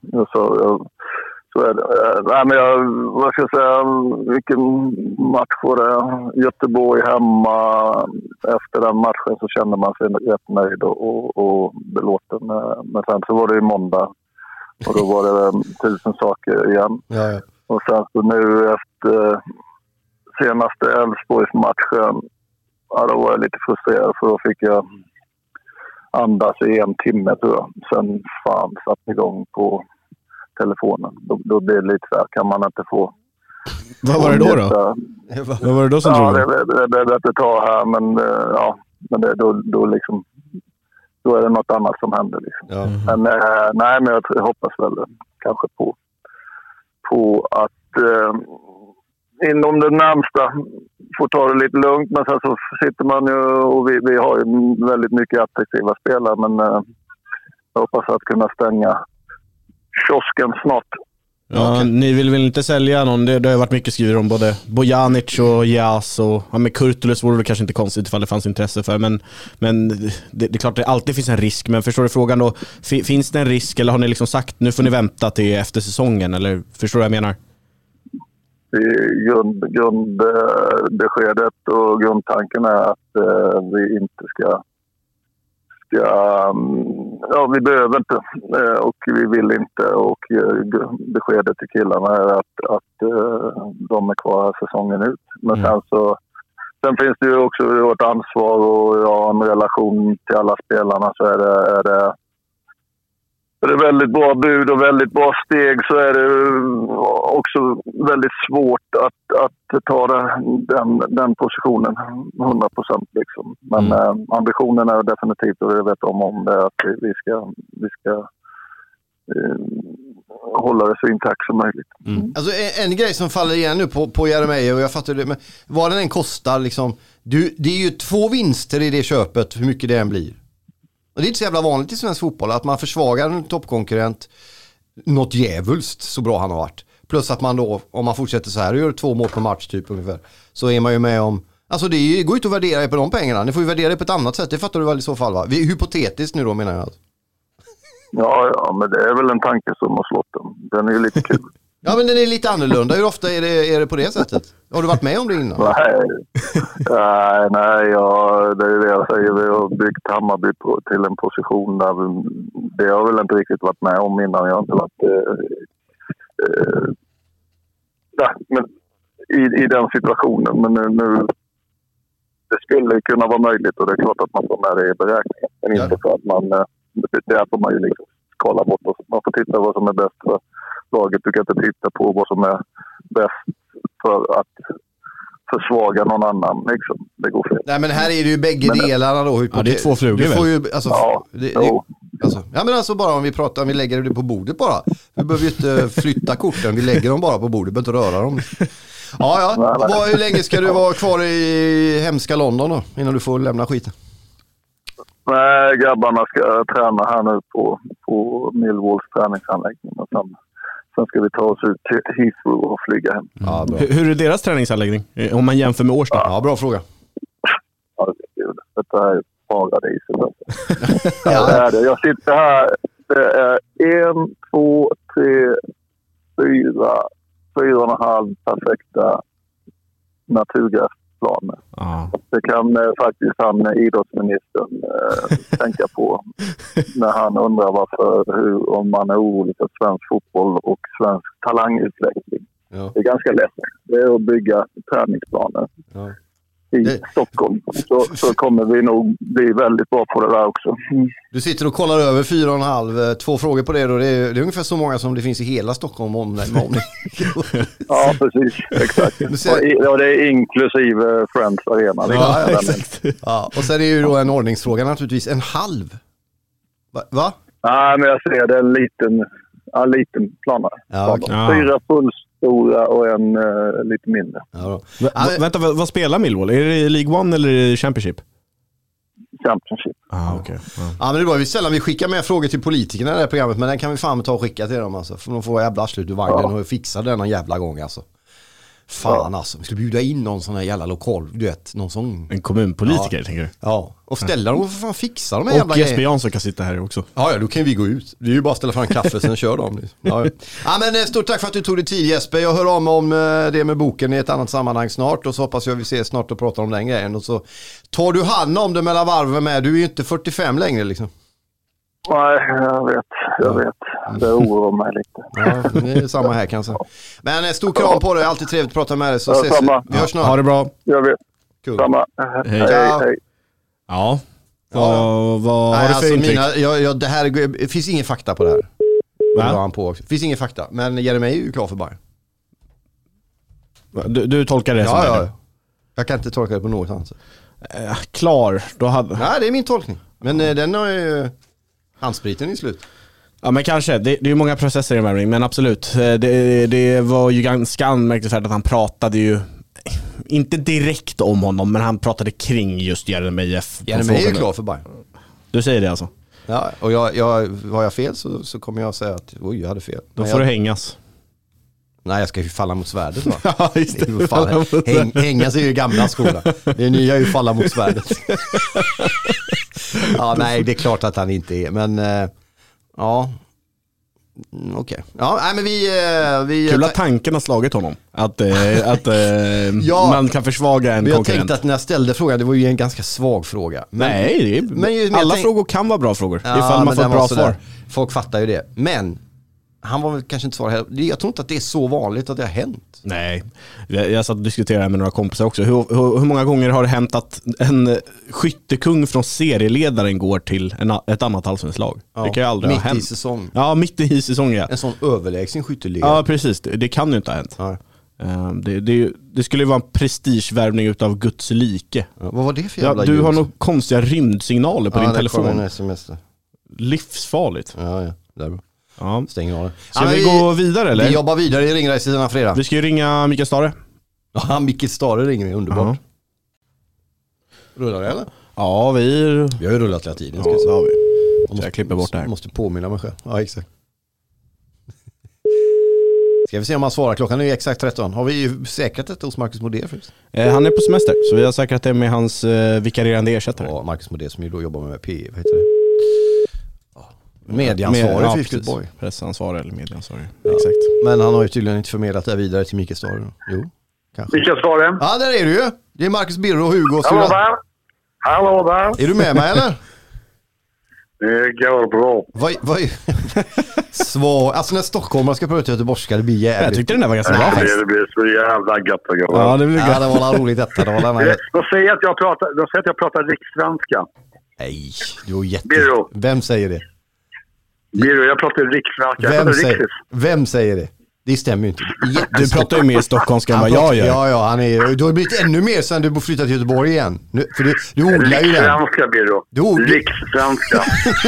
Speaker 10: Så är det. Nej, men vad ska jag säga, vilken match var det? Göteborg hemma. Efter den matchen så kände man sig rätt nöjd och belåten. Men sen så var det ju måndag. Och då var det 1000 saker igen. Ja. Och sen så nu efter senaste Elfsborgsmatchen, då var jag lite frustrerad, för då fick jag andas i 1 timme tror jag. Sen satt igång på telefonen. Då blir det lite så här, kan man inte få...
Speaker 6: Vad var det då? Vad var det då som drog?
Speaker 10: Det är att ta här, men då liksom, då är det något annat som händer liksom. Ja. Men nej, men jag hoppas väl kanske på att inom det närmsta får ta det lite lugnt, men sen så sitter man ju, och vi har ju väldigt mycket attraktiva spelare, men jag hoppas att kunna stänga kiosken snart.
Speaker 6: Ja, ni vill väl inte sälja någon? Det har ju varit mycket skriver om både Bojanic och Jas, och med Kurtulus vore det kanske inte konstigt ifall det fanns intresse för, men det är klart det alltid finns en risk. Men förstår du frågan då, finns det en risk, eller har ni liksom sagt nu får ni vänta till efter säsongen, eller förstår du vad jag menar?
Speaker 10: Grundbeskedet och grundtanken är att vi inte ska vi behöver inte och vi vill inte, och beskedet till killarna är att de är kvar säsongen ut. Men sen finns det ju också vårt ansvar, och jag har en relation till alla spelarna, så är det väldigt bra bud och väldigt bra steg, så är det också väldigt svårt att ta den positionen 100% liksom. Men ambitionen är definitivt, och jag vet om det, att vi ska hålla det så intakt som möjligt.
Speaker 8: Alltså en grej som faller igen nu på Jeremejeff, och jag fattar det, men vad den än kostar liksom, det är ju 2 vinster i det köpet, hur mycket det än blir. Och det är inte så jävla vanligt i svensk fotboll att man försvagar en toppkonkurrent något jävulst så bra han har varit. Plus att man då, om man fortsätter så här och gör 2 mål på match typ ungefär, så är man ju med om Alltså det går ju inte att värdera er på de pengarna. Ni får ju värdera det på ett annat sätt. Det fattar du väl i så fall, va? Hypotetiskt nu då, menar jag.
Speaker 10: Ja, men det är väl en tanke som har slått den. Den är ju lite kul.
Speaker 8: Ja, men den är lite annorlunda. Hur ofta är det på det sättet? Har du varit med om det innan?
Speaker 10: Nej, det är det jag säger. Vi har byggt Hammarby till en position där det har väl inte riktigt varit med om innan. Jag har inte varit men i den situationen. Men nu det skulle kunna vara möjligt, och det är klart att man får med det i beräkningen. Men inte för att man det får man ju liksom skala bort. Man får titta vad som är bäst för laget. Du kan inte titta på vad som är bäst för att försvaga någon annan. Liksom. Det går fel.
Speaker 8: Nej, men här är det ju bägge delarna då.
Speaker 6: Ja, det är två flugor.
Speaker 8: Du får ju, alltså, men alltså bara om vi lägger det på bordet bara. Vi behöver ju inte flytta korten. Vi lägger dem bara på bordet. Vi behöver inte röra dem. Hur länge ska du vara kvar i hemska London då? Innan du får lämna skiten?
Speaker 10: Nej, grabbarna ska träna här nu på Millwalls träningsanläggning. Och sen ska vi ta oss ut till Heathrow och flyga hem.
Speaker 6: Ja, bra. Hur är deras träningsanläggning? Om man jämför med Årsta?
Speaker 8: Ja, bra fråga.
Speaker 10: Ja, det är kul. Detta är paradiset. Ja, det är det. Jag sitter här. Det är 1, 2, 3, 4,5 perfekta naturgräsplaner. Det kan faktiskt han idrottsministern tänka på när han undrar om man är orolig för svensk fotboll och svensk talangutveckling. Ja. Det är ganska lätt. Det är att bygga träningsplaner i Stockholm. Så kommer vi nog bli väldigt bra på det där också.
Speaker 8: Du sitter och kollar över 4,5. 2 frågor på det då. Det är ungefär så många som det finns i hela Stockholm om
Speaker 10: Ja, precis. Exakt. Och det är inklusive Friends Arena.
Speaker 8: Ja, exakt. Ja, och sen är ju då en ordningsfråga naturligtvis. 1,5. Va?
Speaker 10: Nej, men jag ser det en liten planare.
Speaker 8: Ja, okay.
Speaker 10: 4 fullstora och en lite mindre.
Speaker 8: Ja,
Speaker 6: vänta, vad spelar Millwall? Är det League 1 eller är det Championship?
Speaker 10: Championship.
Speaker 8: Okay. Ja, men det var ju sällan vi skickar med frågor till politikerna i det här programmet, men den kan vi fan ta och skicka till dem alltså. För de får jävla slut ur vagnen och fixa den någon jävla gång alltså. Fan alltså, vi skulle bjuda in någon sån här jävla lokal, du vet, någon sån...
Speaker 6: En kommunpolitiker, tänker du?
Speaker 8: Ja, och ställa dem och för fan fixa dem här
Speaker 6: jävla grejer. Och Jesper Jansson kan sitta här också.
Speaker 8: Ja, då kan vi gå ut. Det är ju bara att ställa fram kaffe sen kör de. Ja, men stort tack för att du tog dig tid, Jesper. Jag hör om det med boken i ett annat sammanhang snart, och så hoppas jag vi ses snart och pratar om den grejen. Och så tar du hand om det mellan varven med. Du är ju inte 45 längre liksom.
Speaker 10: Nej, jag vet. Det oroar mig lite.
Speaker 8: Ja, det är samma här kanske. Men stor kram på dig, alltid trevligt att prata med dig. Så ses vi hörs snart.
Speaker 6: Ha det bra.
Speaker 10: Jag vet.
Speaker 8: Cool.
Speaker 10: Samma. Hej.
Speaker 6: Ja. Vad har du för intryck?
Speaker 8: Det här finns ingen fakta på det här. Det finns ingen fakta. Men Jeremejeff är ju klar för Bayern.
Speaker 6: Du tolkar det som det?
Speaker 8: Jag kan inte tolka det på något annat sätt.
Speaker 6: Klar.
Speaker 8: Nej, det är min tolkning. Men den har ju... Handspriten i slut.
Speaker 6: Ja, men kanske. Det är ju många processer i värvning, men absolut. Det var ju ganska anmärkningsvärt att han pratade ju inte direkt om honom, men han pratade kring just Jeremejeff.
Speaker 8: Jeremejeff är klar för Bayern.
Speaker 6: Du säger det alltså?
Speaker 8: Ja, och har jag fel så kommer jag säga att jag hade fel.
Speaker 6: Då får du hängas.
Speaker 8: Nej, jag ska ju falla mot svärdet, va?
Speaker 6: Ja, just det.
Speaker 8: Hängas är ju gamla skolan. Det nya är ju falla mot svärdet. Ja, nej, det är klart att han inte är. Men, ja. Okej. Ja, nej, men vi
Speaker 6: kul att tanken har slagit honom. Att man kan försvaga en konkurrent.
Speaker 8: Jag tänkte att när jag ställde frågan, det var ju en ganska svag fråga.
Speaker 6: Nej, alla frågor kan vara bra frågor. Ifall man får ett bra svar.
Speaker 8: Folk fattar ju det. Men... Han var väl kanske inte svarad. Jag tror inte att det är så vanligt att det har hänt.
Speaker 6: Nej, jag satt och diskuterade med några kompisar också. Hur många gånger har det hänt att en skyttekung från serieledaren går till ett annat allsvenskt lag? Ja, det kan ju aldrig ha hänt.
Speaker 8: Mitt i säsong.
Speaker 6: Ja, mitt i säsong, ja.
Speaker 8: En sån överlägsen skytteliga.
Speaker 6: Ja, precis. Det kan ju inte ha hänt. Ja. Det skulle ju vara en prestigevärvning utav Guds like.
Speaker 8: Ja, vad var det för jävla
Speaker 6: du har nog konstiga rymdsignaler på din telefon.
Speaker 8: SMS.
Speaker 6: Livsfarligt.
Speaker 8: Ja, det är bra.
Speaker 6: Ja.
Speaker 8: Stänger av det.
Speaker 6: Ska vi gå vidare eller?
Speaker 8: Vi jobbar vidare i Ringreis denna fredag.
Speaker 6: Vi ska ju ringa Mikael Stare.
Speaker 8: Ja, Mikael Stare ringer vi, underbart. Rullar det eller?
Speaker 6: Ja, vi
Speaker 8: har ju rullat hela tiden.
Speaker 6: Jag klipper bort det här.
Speaker 8: Måste påminna mig själv. Ja, exakt. Ska vi se om han svarar. Klockan är ju exakt 13. Har vi ju säkrat detta hos Marcus Modé först?
Speaker 6: Han är på semester, så vi har säkrat det med hans vikarierande ersättare.
Speaker 8: Ja, Marcus Modé som ju då jobbar med PE, vad heter det? Mediansvarig för IFK Göteborg.
Speaker 6: Pressansvarig eller mediansvarig, exakt.
Speaker 8: Men han har ju tydligen inte förmedlat det vidare till Mikael Stare. Jo, kanske.
Speaker 10: Mikael Stare?
Speaker 8: Ja, där är du ju. Det är Marcus Birro och Hugo.
Speaker 10: Hallå där.
Speaker 8: Är du med mig eller?
Speaker 10: Det går bra.
Speaker 8: Vad svår. Alltså när stockholmare ska prata göteborgska, det blir jävligt.
Speaker 6: Jag tyckte den var ganska bra faktiskt.
Speaker 10: Det blir så jävla gött att gå.
Speaker 6: Ja, det blir gött.
Speaker 8: Ja, det var roligt detta. Det var
Speaker 10: de säger att jag pratar rikssvenska.
Speaker 8: Nej, du var
Speaker 10: Birro.
Speaker 8: Vem säger det?
Speaker 10: Birro, jag pratar rikssvenska.
Speaker 8: Vem säger det? Det stämmer ju inte.
Speaker 6: Du pratar ju mer stockholmska än vad jag gör.
Speaker 8: Ja, du har blivit ännu mer sen du flyttat till Göteborg igen. För du odlar ju den.
Speaker 10: Rikssvenska, Birro. Rikssvenska.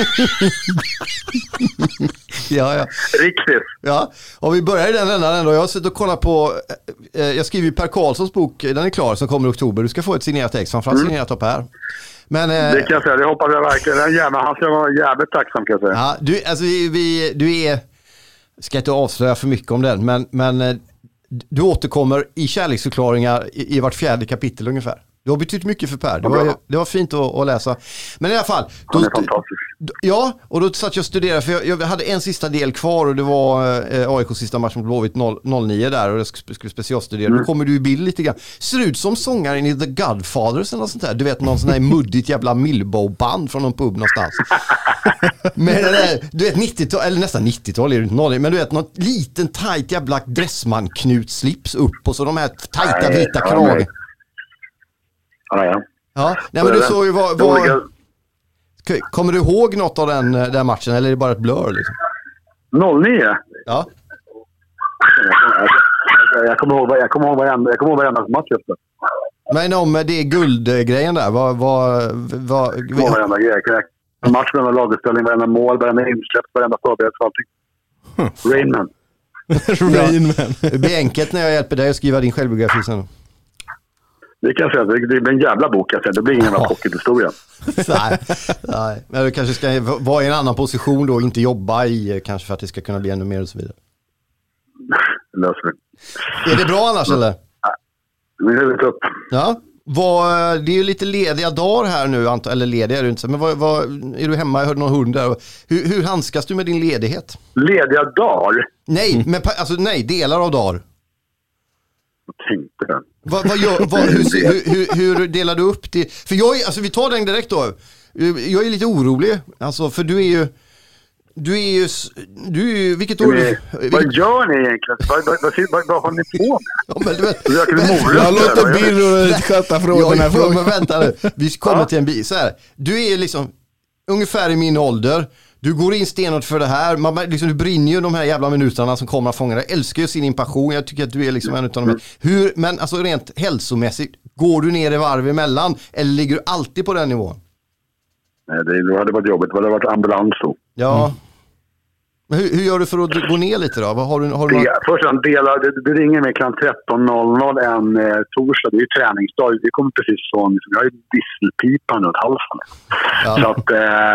Speaker 8: Ja.
Speaker 10: Riktigt.
Speaker 8: Ja, och vi börjar i den ändan då. Jag har suttit och kollat på, jag skriver ju Per Karlssons bok, den är klar, som kommer i oktober. Du ska få ett signerat text, framförallt signerat av Per. Men,
Speaker 10: det kan jag säga, det hoppas jag verkligen. Han ska vara jävligt tacksam, kan jag säga.
Speaker 8: Ja, du är, ska inte avslöja för mycket om den, men du återkommer i kärleksförklaringar i vart 4:e kapitel ungefär. Du har betytt mycket för Per. Det var fint att läsa. Men i alla fall.
Speaker 10: Han är fantastisk.
Speaker 8: Ja, och då satt jag och studerade, för jag hade en sista del kvar och det var AIKs sista match mot Blåvitt 09 där, och jag skulle specialstudera. Då kommer du i bild lite grann. Ser ut som sångaren i The Godfathers eller något sånt där. Du vet, någon sån här muddigt jävla Milbo-band från någon pub någonstans. Men du vet 90-tal, eller nästan 90-tal är det inte någon, men du vet någon liten tajt jävla Dressman-knutslips upp och så de här tajta vita kragen.
Speaker 10: Ja.
Speaker 8: Ja, nej, men du såg ju kommer du ihåg något av den matchen, eller är det bara ett blur liksom?
Speaker 10: 09?
Speaker 8: Ja.
Speaker 10: Jag kommer ihåg varenda match efter.
Speaker 8: Men om det är guldgrejen där, vad
Speaker 10: varenda grej. Match med laguppställning, varenda mål, varenda insläpp, varenda förberedelse, allting. Rainman.
Speaker 8: Det blir enkelt när jag hjälper dig att skriva din självbiografi sen.
Speaker 10: Det kan jag säga, det blir en jävla bok. Det blir ingen jävla pockethistoria.
Speaker 8: Nej, men du kanske ska vara i en annan position då, inte jobba i, kanske för att det ska kunna bli ännu mer och så vidare.
Speaker 10: Det löser vi.
Speaker 8: Är det bra annars eller?
Speaker 10: Det är huvudet upp.
Speaker 8: Ja, det är ju lite lediga dagar här nu, eller lediga är du inte, men är du hemma? Jag hörde någon hund där. Hur handskas du med din ledighet?
Speaker 10: Lediga dagar?
Speaker 8: Nej, men nej, delar av dagar.
Speaker 10: Tänkte den.
Speaker 8: Hur delar du upp det? För vi tar den direkt då. Jag är lite orolig. Alltså, för du är ju vilket år?
Speaker 10: Vad gör ni egentligen? Vad har ni på med?
Speaker 6: Jag låter Birro sköta frågorna.
Speaker 8: Men vänta nu. Vi kommer till en bit. Så här. Du är liksom ungefär i min ålder. Du går in stenhårt för det här. Du brinner ju de här jävla minuterna som kommer att fånga dig. Jag älskar ju sin passion. Jag tycker att du är liksom en utav dem. Men alltså rent hälsomässigt, går du ner i varv emellan? Eller ligger du alltid på den nivån?
Speaker 10: Nej, det hade varit jobbigt. Det hade varit ambulans då.
Speaker 8: Ja. Men hur gör du för att gå ner lite då? Har du
Speaker 10: först det ringer mig klockan 13.00 en torsdag. Det är ju träningsdag. Det kommer precis från, jag har ju visselpipan runt halsen. Ja. Så att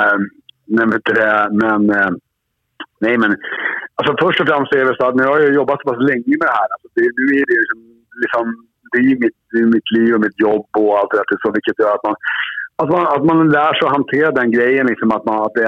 Speaker 10: men alltså först och främst är det så att nu har jag jobbat så pass länge med det här. Alltså nu är det liksom det är mitt liv och mitt jobb och allt det där, så vilket gör att man lär sig att hantera den grejen liksom, att det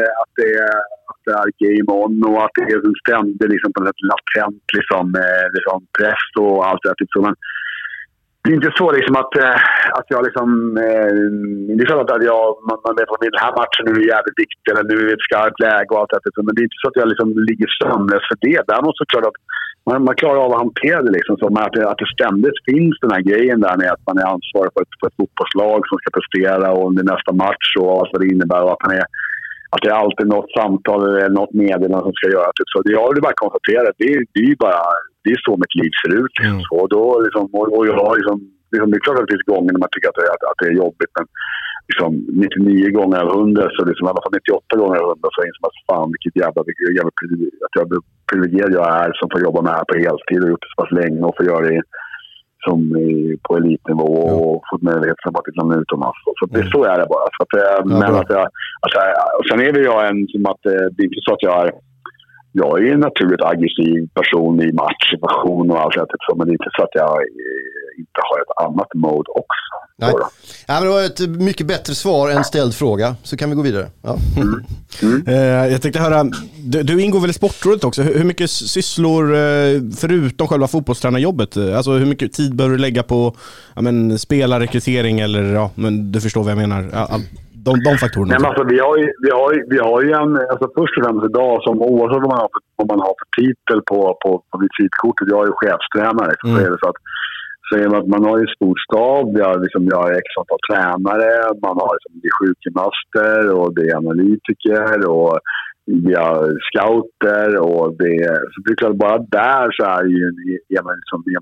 Speaker 10: är game on och att det är en ständig liksom på ett latent liksom press och allt det där typ så. Men det är inte så liksom att jag liksom det är så att man vet att den här matchen nu är jävligt viktig eller nu är det ett skarpt läge och allt det där, men det är inte så att jag liksom ligger sömnlös för det. Däremot så klart att man klarar av att hantera det liksom, så att det ständigt finns den här grejen där med att man är ansvarig för ett fotbollslag som ska prestera och under nästa match och allt vad det innebär, och att det är alltid något samtal eller något meddelande som ska göra. Typ. Så jag vill bara konstatera att det är så mitt liv ser ut. Så då liksom, och jag har liksom, det är klart att det finns gånger när man tycker att det är jobbigt, men liksom 99 gånger av 100, så liksom i alla fall 98 gånger av 100 så är det som att fan vilket jävla privilegierad jag är som får jobba med här på heltid och gjort det så pass länge och får göra det på elitnivå och fått möjlighet att bara lämna utomlands. Så så är det bara. Så att, men att och sen är det jag en som att det är inte så att jag är jag är en naturligt aggressiv person i matchsituation och allt det, men det är inte så att jag inte har ett annat mode också.
Speaker 8: Nej. Ja, men det var ett mycket bättre svar än ställd fråga, så kan vi gå vidare. Ja.
Speaker 6: Jag tänkte höra, du ingår väl i Sportrådet också? Hur mycket sysslor, förutom själva fotbollstränarjobbet, alltså hur mycket tid behöver du lägga på spelarrekrytering eller men du förstår vad jag menar, de faktorerna?
Speaker 10: Nej, men alltså, vi har ju en, alltså först och främst idag, som oavsett vad man har för titel på visitkortet, jag är ju chefstränare, så är det så att man har ju stor stab, vi har x antal tränare, man har det är sjukgymnaster och det är analytiker och vi har scouter och så det är klart, bara där så är man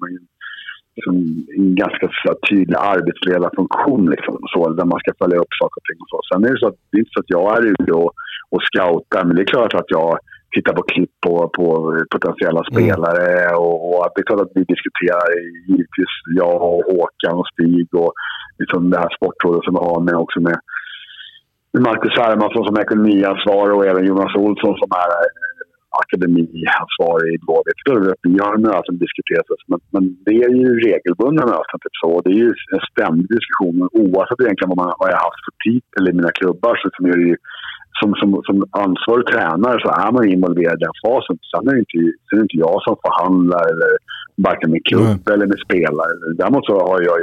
Speaker 10: en ganska så tydlig arbetsledarfunktion så, där man ska följa upp saker och ting och så. Sen är det så att det är inte så att jag är ute och scoutar, men det är klart att jag tittar på klipp på potentiella spelare och det är klart att vi diskuterar givetvis jag och Håkan och Stig och det här Sportrådet som vi har med också med Marcus Hermansson som är ekonomiansvarig och även Jonas Olsson som är akademiansvarig i Blåvitt. Vi har möten som diskuteras, men det är ju regelbundna möten typ så. Det är ju en ständig diskussion oavsett egentligen vad jag har haft för titel i mina klubbar, så är det ju som ansvarig tränare så är man involverad i den fasen. Sen är det inte jag som förhandlar eller varken med klubb eller med spelare. Däremot så har jag ju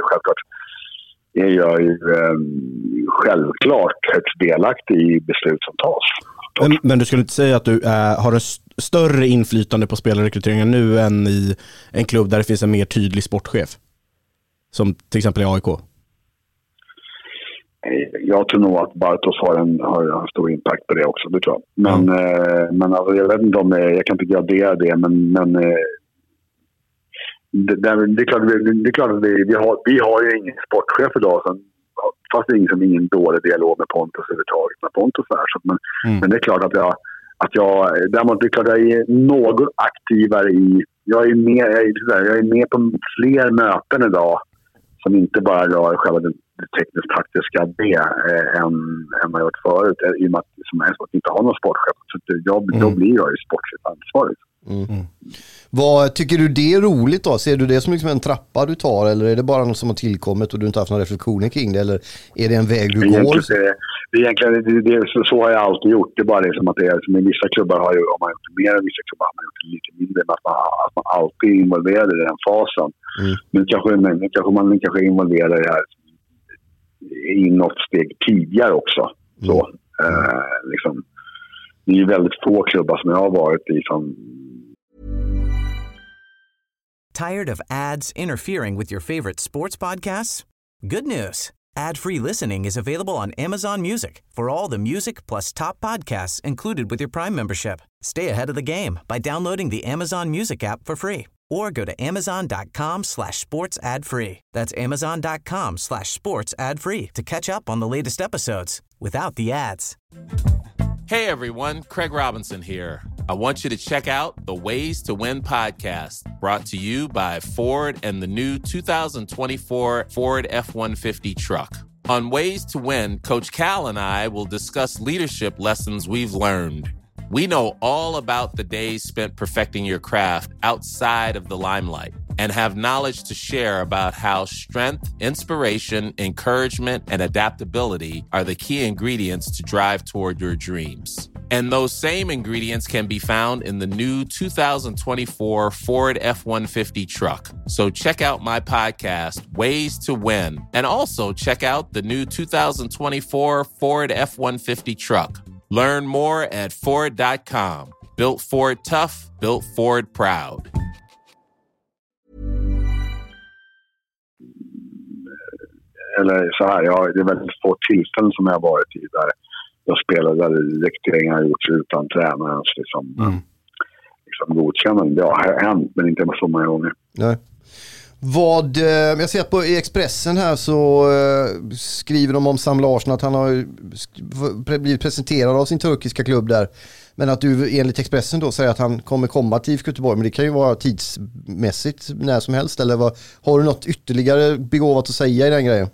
Speaker 10: självklart högst delaktig i beslut som tas.
Speaker 6: Men du skulle inte säga att du har en större inflytande på spelarrekryteringen nu än i en klubb där det finns en mer tydlig sportchef? Som till exempel i AIK?
Speaker 10: Jag tror nog att Bartos har en stor impact på det också, det tror jag. Men alltså, jag vet inte om jag kan inte gradera det, men det är klart att vi har ju ingen sportchef idag, fast det är ingen dålig dialog med Pontus överhuvudtaget med Pontus här, men det är klart att jag däremot det är klart att jag är något aktivare jag är med på fler möten idag som inte bara rör själva det tekniskt-taktiska än vad jag gjort förut, i och med att inte har någon sportchef, så då blir jag ju sportchef ansvarig.
Speaker 8: Vad tycker du det är roligt då? Ser du det som liksom en trappa du tar, eller är det bara något som har tillkommit och du inte haft några reflektioner kring det, eller är det en väg du går?
Speaker 10: Så har jag alltid gjort. Det är bara det som att det är som i vissa klubbar har man gjort det mer, vissa klubbar har man gjort det lite mindre, men att man alltid är involverad i den fasen. Men kanske är involverad i det här i något steg tidigare också. Så det är ju väldigt få klubbar som jag har varit i som.
Speaker 1: Tired of ads interfering with your favorite sports podcasts? Good news. Ad-free listening is available on Amazon Music for all the music plus top podcasts included with your Prime membership. Stay ahead of the game by downloading the Amazon Music app for free or go to amazon.com/sports ad free. That's amazon.com/sports ad free to catch up on the latest episodes without the ads.
Speaker 11: Hey everyone, Craig Robinson here. I want you to check out the Ways to Win podcast, brought to you by Ford and the new 2024 Ford F-150 truck. On Ways to Win, Coach Cal and I will discuss leadership lessons we've learned. We know all about the days spent perfecting your craft outside of the limelight and have knowledge to share about how strength, inspiration, encouragement, and adaptability are the key ingredients to drive toward your dreams. And those same ingredients can be found in the new 2024 Ford F-150 truck. So check out my podcast, Ways to Win, and also check out the new 2024 Ford F-150 truck. Learn more at Ford.com. Built Ford tough, built Ford proud.
Speaker 10: Eller så här, det är väldigt få tillfällen som jag har varit i där jag spelade där rekryteringar har gjorts utan tränarens liksom godkännande. Det har hänt, men inte med så många gånger.
Speaker 8: Nej. Jag ser att i Expressen här så skriver de om Sam Larsson att han har blivit presenterad av sin turkiska klubb där. Men att du enligt Expressen då säger att han kommer komma till IFK Göteborg, men det kan ju vara tidsmässigt när som helst, eller har du något ytterligare begåvat att säga i den grejen?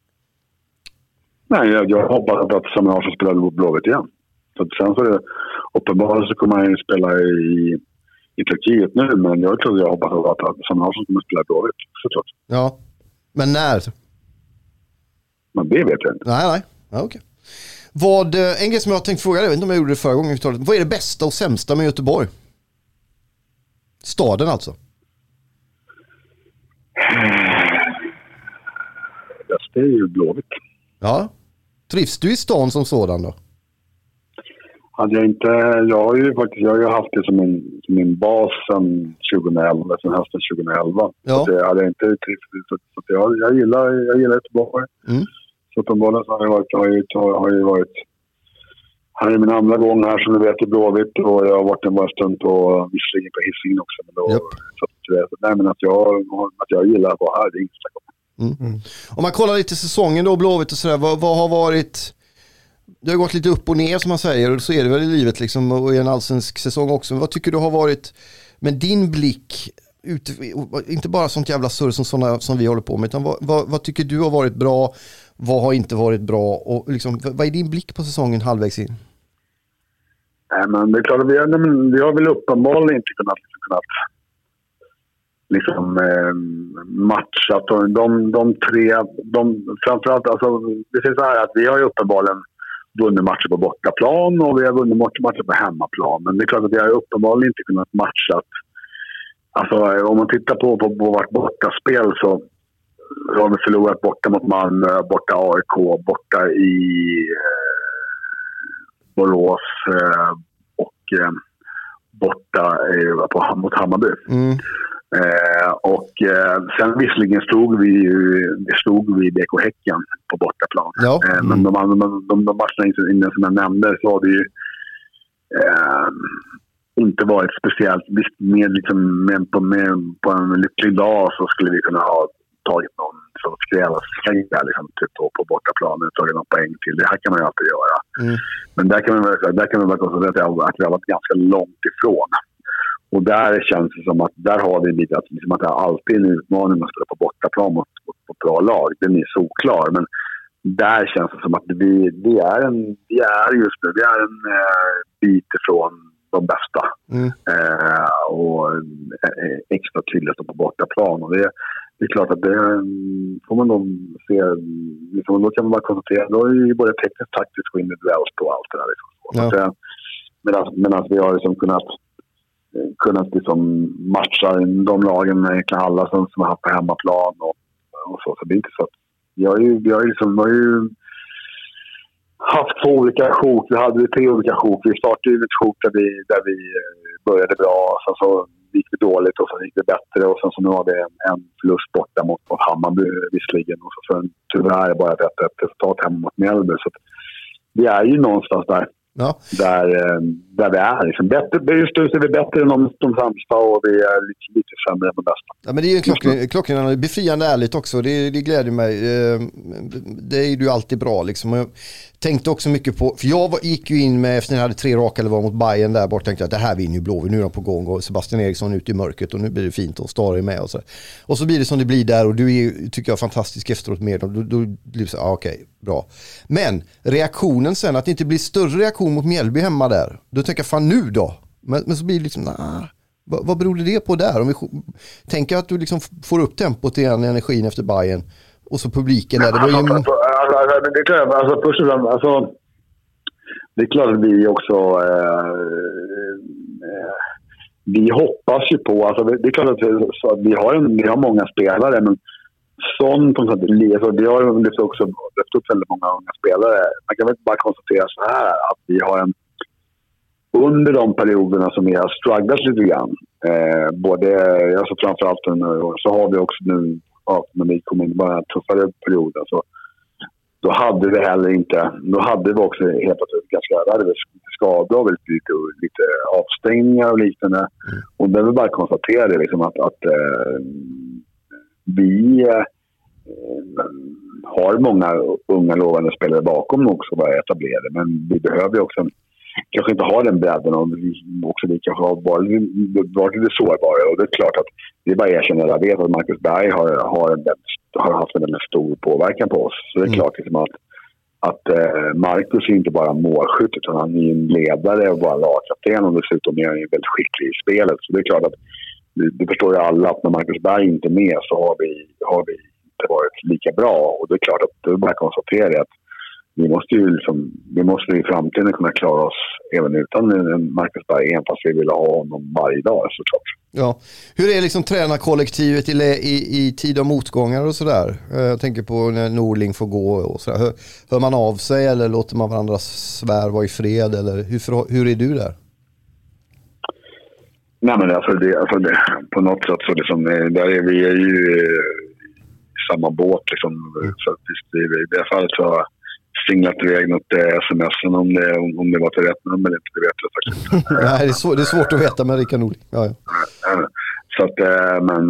Speaker 10: Nej, jag hoppas att Sam Larsson spelar Blåvitt igen. Så sen så är det, uppenbarligen så kommer han ju spela i Turkiet nu, men jag tror jag hoppas att Sam Larsson kommer spela Blåvitt, såklart.
Speaker 8: Ja, men när?
Speaker 10: Men det vet jag inte.
Speaker 8: Nej. Ja, okej. En grej som jag tänkte fråga, jag vet inte om jag gjorde det förra gången. Vad är det bästa och sämsta med Göteborg? Staden alltså.
Speaker 10: Det är ju Blåvitt.
Speaker 8: Ja. Trivs du i stan som sådan då?
Speaker 10: Jag har ju haft det som min bas sedan 2011, sen hösten 2011.
Speaker 8: Ja.
Speaker 10: Så jag hade inte trivts, så jag gillar Göteborg. Så uppenbarligen så har jag varit här är min andra gång här som du vet i Blåvitt, och jag har varit en stund på visserligen på Hisingen också, men då men att jag gillar att vara här, det är inte så.
Speaker 8: Om man kollar lite säsongen då, Blåvitt och sådär, vad har varit, det har gått lite upp och ner som man säger, och så är det väl i livet liksom, och i en allsvensk säsong också. Men vad tycker du har varit, med din blick inte bara sånt jävla surr som sådana som vi håller på med, utan vad tycker du har varit bra, vad har inte varit bra, och liksom, vad är din blick på säsongen halvvägs in?
Speaker 10: Nej, men det är klart att vi har väl uppenbarligen inte kunnat matchat, och de tre, framförallt, alltså det är så här att vi har ju uppenbarligen vunnit matcher på bortaplan och vi har vunnit matcher på hemmaplan, men det är klart att vi har uppenbarligen inte kunnat matchat. Alltså om man tittar på vårt bortaspel, så har vi förlorat borta mot Malmö, borta AIK, borta i Borås och borta mot Hammarby. Och sen visserligen stod vi i BK Häcken på bortaplan. Ja. Men de matcherna innan som jag nämnde, så har det ju inte varit speciellt. Visst, på en lycklig dag så skulle vi kunna ha tagit någon som skrävsläng där liksom, typ på bortaplanen och tagit någon poäng till. Det här kan man ju alltid göra. Men där kan man väl konstatera att vi har varit ganska långt ifrån. Och där känns det som att där har vi lite att det är alltid en utmaning att spela på bortaplan mot bra lag. Den är såklar, men där känns det som att vi är en bit ifrån de bästa. Och extra tydligt på bortaplan. Och det är klart att det får man nog se. Då kan man bara konstatera, då är ju både tekniskt, taktiskt och individuellt och allt det där. Liksom. Ja. Medan vi har liksom kunnat liksom matcha de lagen med egentligen alla som har haft på hemmaplan och så. Så det är inte så att vi har ju haft 2 olika sjok. Vi hade 3 olika sjok. Vi startade med ett sjok där vi började bra, sen så gick det dåligt och sen gick det bättre, och sen så nu har vi en förlust borta mot Hammarby visserligen, och så tyvärr bara ett resultat hemma mot Mjällby. Så vi är ju någonstans där. Ja. Där vi är liksom bättre, just nu är vi bättre än de sämsta, och vi är lite sämre än de bästa.
Speaker 8: Ja, men det är ju klockan befriande ärligt också, det gläder mig. Det är ju alltid bra liksom. Jag tänkte också mycket på, för jag gick ju in med, efter när jag hade 3 raka eller var mot Bayern där bort, tänkte att det här vinner ju Blåvitt, nu är de på gång, och Sebastian Eriksson ute i mörkret, och nu blir det fint, och Stare med och så blir det som det blir där, och du är, tycker jag, fantastisk efteråt med dem. Då blir det så, okej, bra. Men reaktionen sen, att det inte blir större reaktion mot Mjällby hemma där, då tänker jag, fan nu då? Men så blir det liksom, vad beror det på där? Om vi tänker att du liksom får upp tempot igen, energin efter Bayern, och så publiken där. Det var ju...
Speaker 10: det är klart att vi också vi hoppas ju på, alltså det är klart att vi har många spelare, men sånt som vi har lyft upp väldigt många unga spelare. Man kan väl bara konstatera så här, att vi har under de perioderna som vi har strugglat lite grann, både, alltså framförallt så har vi också nu, när vi kom in i bara tuffare perioder, så då hade vi också helt plötsligt ganska skador och lite avstängningar och liknande. Och det vill bara konstatera det liksom att vi har många unga lovande spelare bakom också, vara etablerade, men vi behöver också kanske inte ha den bredden, och vi kanske har varit lite sårbara, och det är klart att det är bara erkänna. Jag vet att Marcus Berg har haft en väldigt stor påverkan på oss, så det är klart liksom att Marcus är inte bara målskytt utan han är en ledare och bara lagkapten och dessutom är han väldigt skicklig i spelet. Så det är klart att det förstår ju alla att när Marcus Berg inte är med så har vi inte varit lika bra. Och det är klart att det bara konstaterar att vi måste i framtiden kunna klara oss även utan Marcus Berg, även fast vi vill ha honom varje dag såklart.
Speaker 8: Ja. Hur är liksom tränarkollektivet i tid av motgångar och sådär? Jag tänker på när Norling får gå och sådär. Hör man av sig eller låter man varandra vara i fred? Eller hur är du där?
Speaker 10: Nej, men alltså det, på något sätt så liksom, vi är ju i samma båt liksom, så att i det fallet så singlat iväg något sms om det var till rätt nummer eller inte, det vet jag faktiskt.
Speaker 8: Nej, det är svårt att veta med Rickard Norling. Ja.
Speaker 10: Så att, men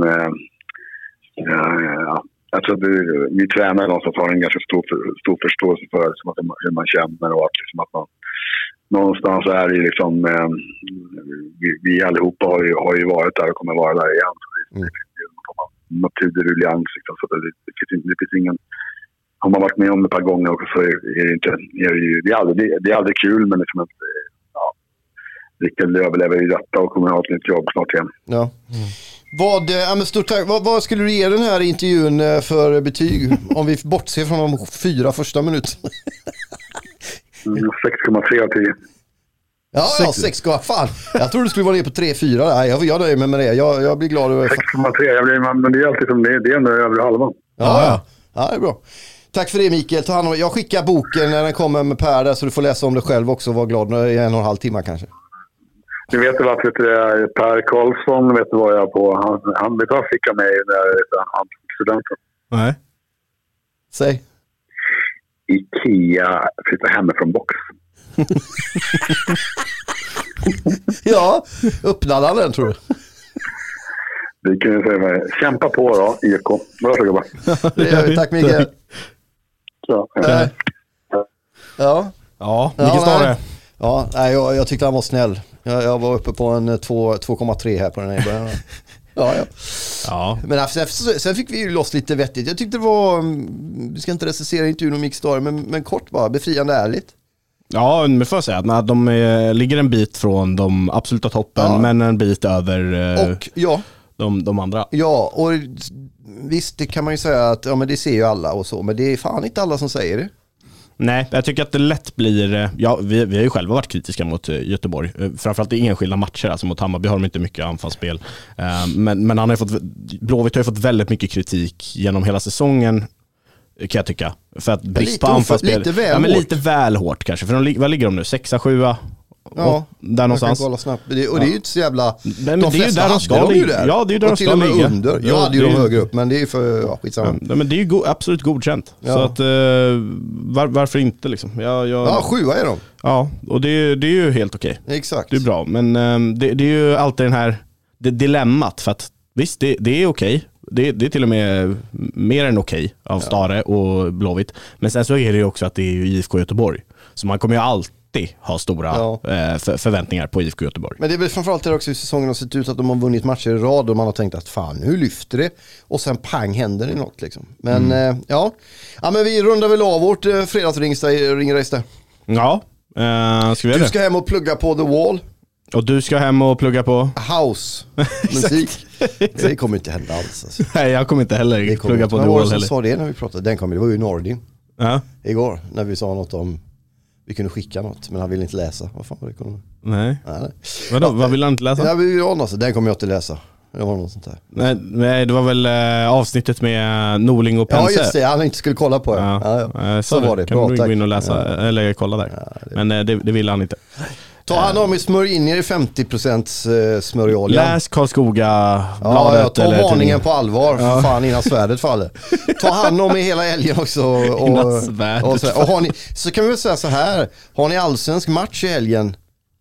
Speaker 10: jag tror att vi tränar någon som har en ganska stor förståelse för liksom, hur man känner och att, liksom, att man någonstans är det liksom vi allihopa har ju varit där och kommer vara där igen. Man naturlig ruljans liksom, så det finns ingen. Har man varit med om det ett par gånger också så är det inte det är aldrig kul, men liksom Rickard överlever i detta och kommer att ha ett nytt jobb snart igen.
Speaker 8: Ja. Men stort tack. Vad skulle du ge den här intervjun för betyg om vi bortser från de 4 första minuterna?
Speaker 10: 6,3 av 10.
Speaker 8: Ja, 6, fan. Jag tror du skulle vara ner på 3-4. Nej, jag nöjer mig med det. Jag blir glad över
Speaker 10: 6,3. Men det är alltid som det är ändå över halvan.
Speaker 8: Ja, det är bra. Tack för det, Mikael. Ta hand om. Jag skickar boken när den kommer med Per där, så du får läsa om det själv också och vara glad i 1,5 timmar kanske.
Speaker 10: Du vet vad Per Karlsson, vet du vad jag på? Han vet vad fick mig när han studenten.
Speaker 6: Nej.
Speaker 8: Säg.
Speaker 10: IKEA flyttar hemifrån box.
Speaker 8: Ja, öppnade han den tror du?
Speaker 10: Det kan jag säga. Kämpa på då, IK. Bra så gubbar.
Speaker 8: Det gör vi. Tack Mikael. Ja,
Speaker 6: vilken står det?
Speaker 8: Ja, nej, jag tyckte han var snäll. Jag var uppe på en 2,3 här på den här början. Ja. Men sen fick vi ju loss lite vettigt. Jag tyckte det var, vi ska inte recensera intervjun om Mixstar, men kort bara, befriande ärligt.
Speaker 6: Ja, men får jag säga att de ligger en bit från de absoluta toppen, men en bit över de andra. Ja, och
Speaker 8: visst, det kan man ju säga att men det ser ju alla och så, men det är fan inte alla som säger det.
Speaker 6: Nej, jag tycker att det lätt blir... Ja, vi har ju själva varit kritiska mot Göteborg. Framförallt i enskilda matcher. Alltså mot Hammarby har de inte mycket anfallsspel. Men han har Blåvitt har ju fått väldigt mycket kritik genom hela säsongen, kan jag tycka. För att brist på anfallsspel... Lite väl hårt kanske. För vad ligger de nu? 6, 7? Ja, där någonstans.
Speaker 8: Kolla snabbt. Och det är ju inte så jävla...
Speaker 6: Men det är ju där de ska ligga. Ja, det är ju där de ska ligga.
Speaker 8: Under. Jag hade ju de högre upp, men det är för skitsamma.
Speaker 6: Ja, men det är ju absolut godkänt. Ja. Så att varför inte liksom?
Speaker 8: 7 är de.
Speaker 6: Ja, och det är ju helt okej.
Speaker 8: Exakt.
Speaker 6: Det är bra, men det är ju alltid den här dilemmat, för att visst, det är okej. Det är till och med mer än okej av Stare och Blåvitt. Men sen så är det ju också att det är ju IFK Göteborg. Så man kommer ju alltid ha stora förväntningar på IFK Göteborg.
Speaker 8: Men det är väl framförallt det också i säsongen har sett ut att de har vunnit matcher i rad och man har tänkt att fan, nu lyfter det. Och sen pang, händer det något liksom. Men men vi rundar väl av vårt fredagsringrace.
Speaker 6: Ja, ska vi
Speaker 8: Du ska hem och plugga på The Wall.
Speaker 6: Och du ska hem och plugga på
Speaker 8: house musik. Det kommer inte hända alls alltså.
Speaker 6: Nej, jag kommer inte heller plugga på The Wall heller.
Speaker 8: Jag sa det när vi pratade. Det var ju Nordin.
Speaker 6: Ja.
Speaker 8: Igår när vi sa något om vi kunde skicka något, men han ville inte läsa. Vad fan var det?
Speaker 6: Nej. Vadå? Vad vill han inte läsa?
Speaker 8: Den kommer jag inte läsa. Det var något sånt där.
Speaker 6: Nej, det var väl avsnittet med Norling och Pense.
Speaker 8: Ja, just det. Han inte skulle kolla på det. Ja. Så var det.
Speaker 6: Kan du gå in och läsa eller kolla där. Men det ville han inte.
Speaker 8: Ta hand om smörj in er i 50% smörjolja.
Speaker 6: Läs Karlskoga-bladet.
Speaker 8: Ta varningen på allvar för fan innan svärdet faller. Ta hand om er hela helgen också. Och har ni, så kan vi väl säga så här. Har ni allsvensk match i helgen,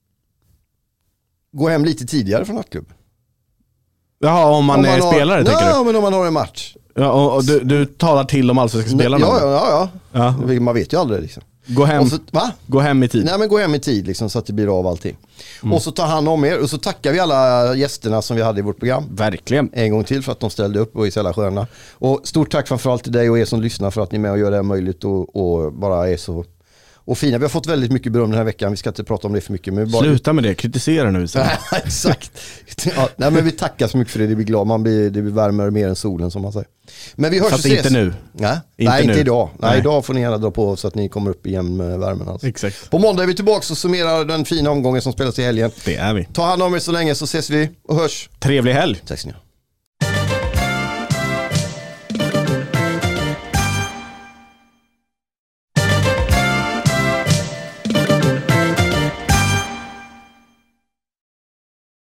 Speaker 8: gå hem lite tidigare från nattklubb.
Speaker 6: Ja, om man är spelare tänker du?
Speaker 8: Ja, men om man har en match.
Speaker 6: Ja, och du talar till om allsvenska spelarna?
Speaker 8: Ja. Man vet ju aldrig liksom.
Speaker 6: Gå hem,
Speaker 8: så,
Speaker 6: gå hem i tid.
Speaker 8: Nej, men gå hem i tid liksom, så att det blir av allting. Och så tar han om er och så tackar vi alla gästerna som vi hade i vårt program.
Speaker 6: Verkligen.
Speaker 8: En gång till för att de ställde upp och är så jävla sköna. Och stort tack framförallt till dig och er som lyssnar för att ni är med och gör det här möjligt och bara är så och fina. Vi har fått väldigt mycket beröm den här veckan. Vi ska inte prata om det för mycket. Men bara...
Speaker 6: Sluta med det, kritisera nu.
Speaker 8: Exakt. Ja, nej, men vi tackar så mycket för det. Det blir glad. Det blir värmare mer än solen som man säger. Men vi hörs och ses.
Speaker 6: Inte nu.
Speaker 8: Nej, inte idag. Nej, idag får ni gärna dra på så att ni kommer upp igen med värmen. Alltså.
Speaker 6: Exakt.
Speaker 8: På måndag är vi tillbaka och summerar den fina omgången som spelas i helgen.
Speaker 6: Det är vi.
Speaker 8: Ta hand om er så länge så ses vi och hörs.
Speaker 6: Trevlig helg.
Speaker 8: Tack så mycket.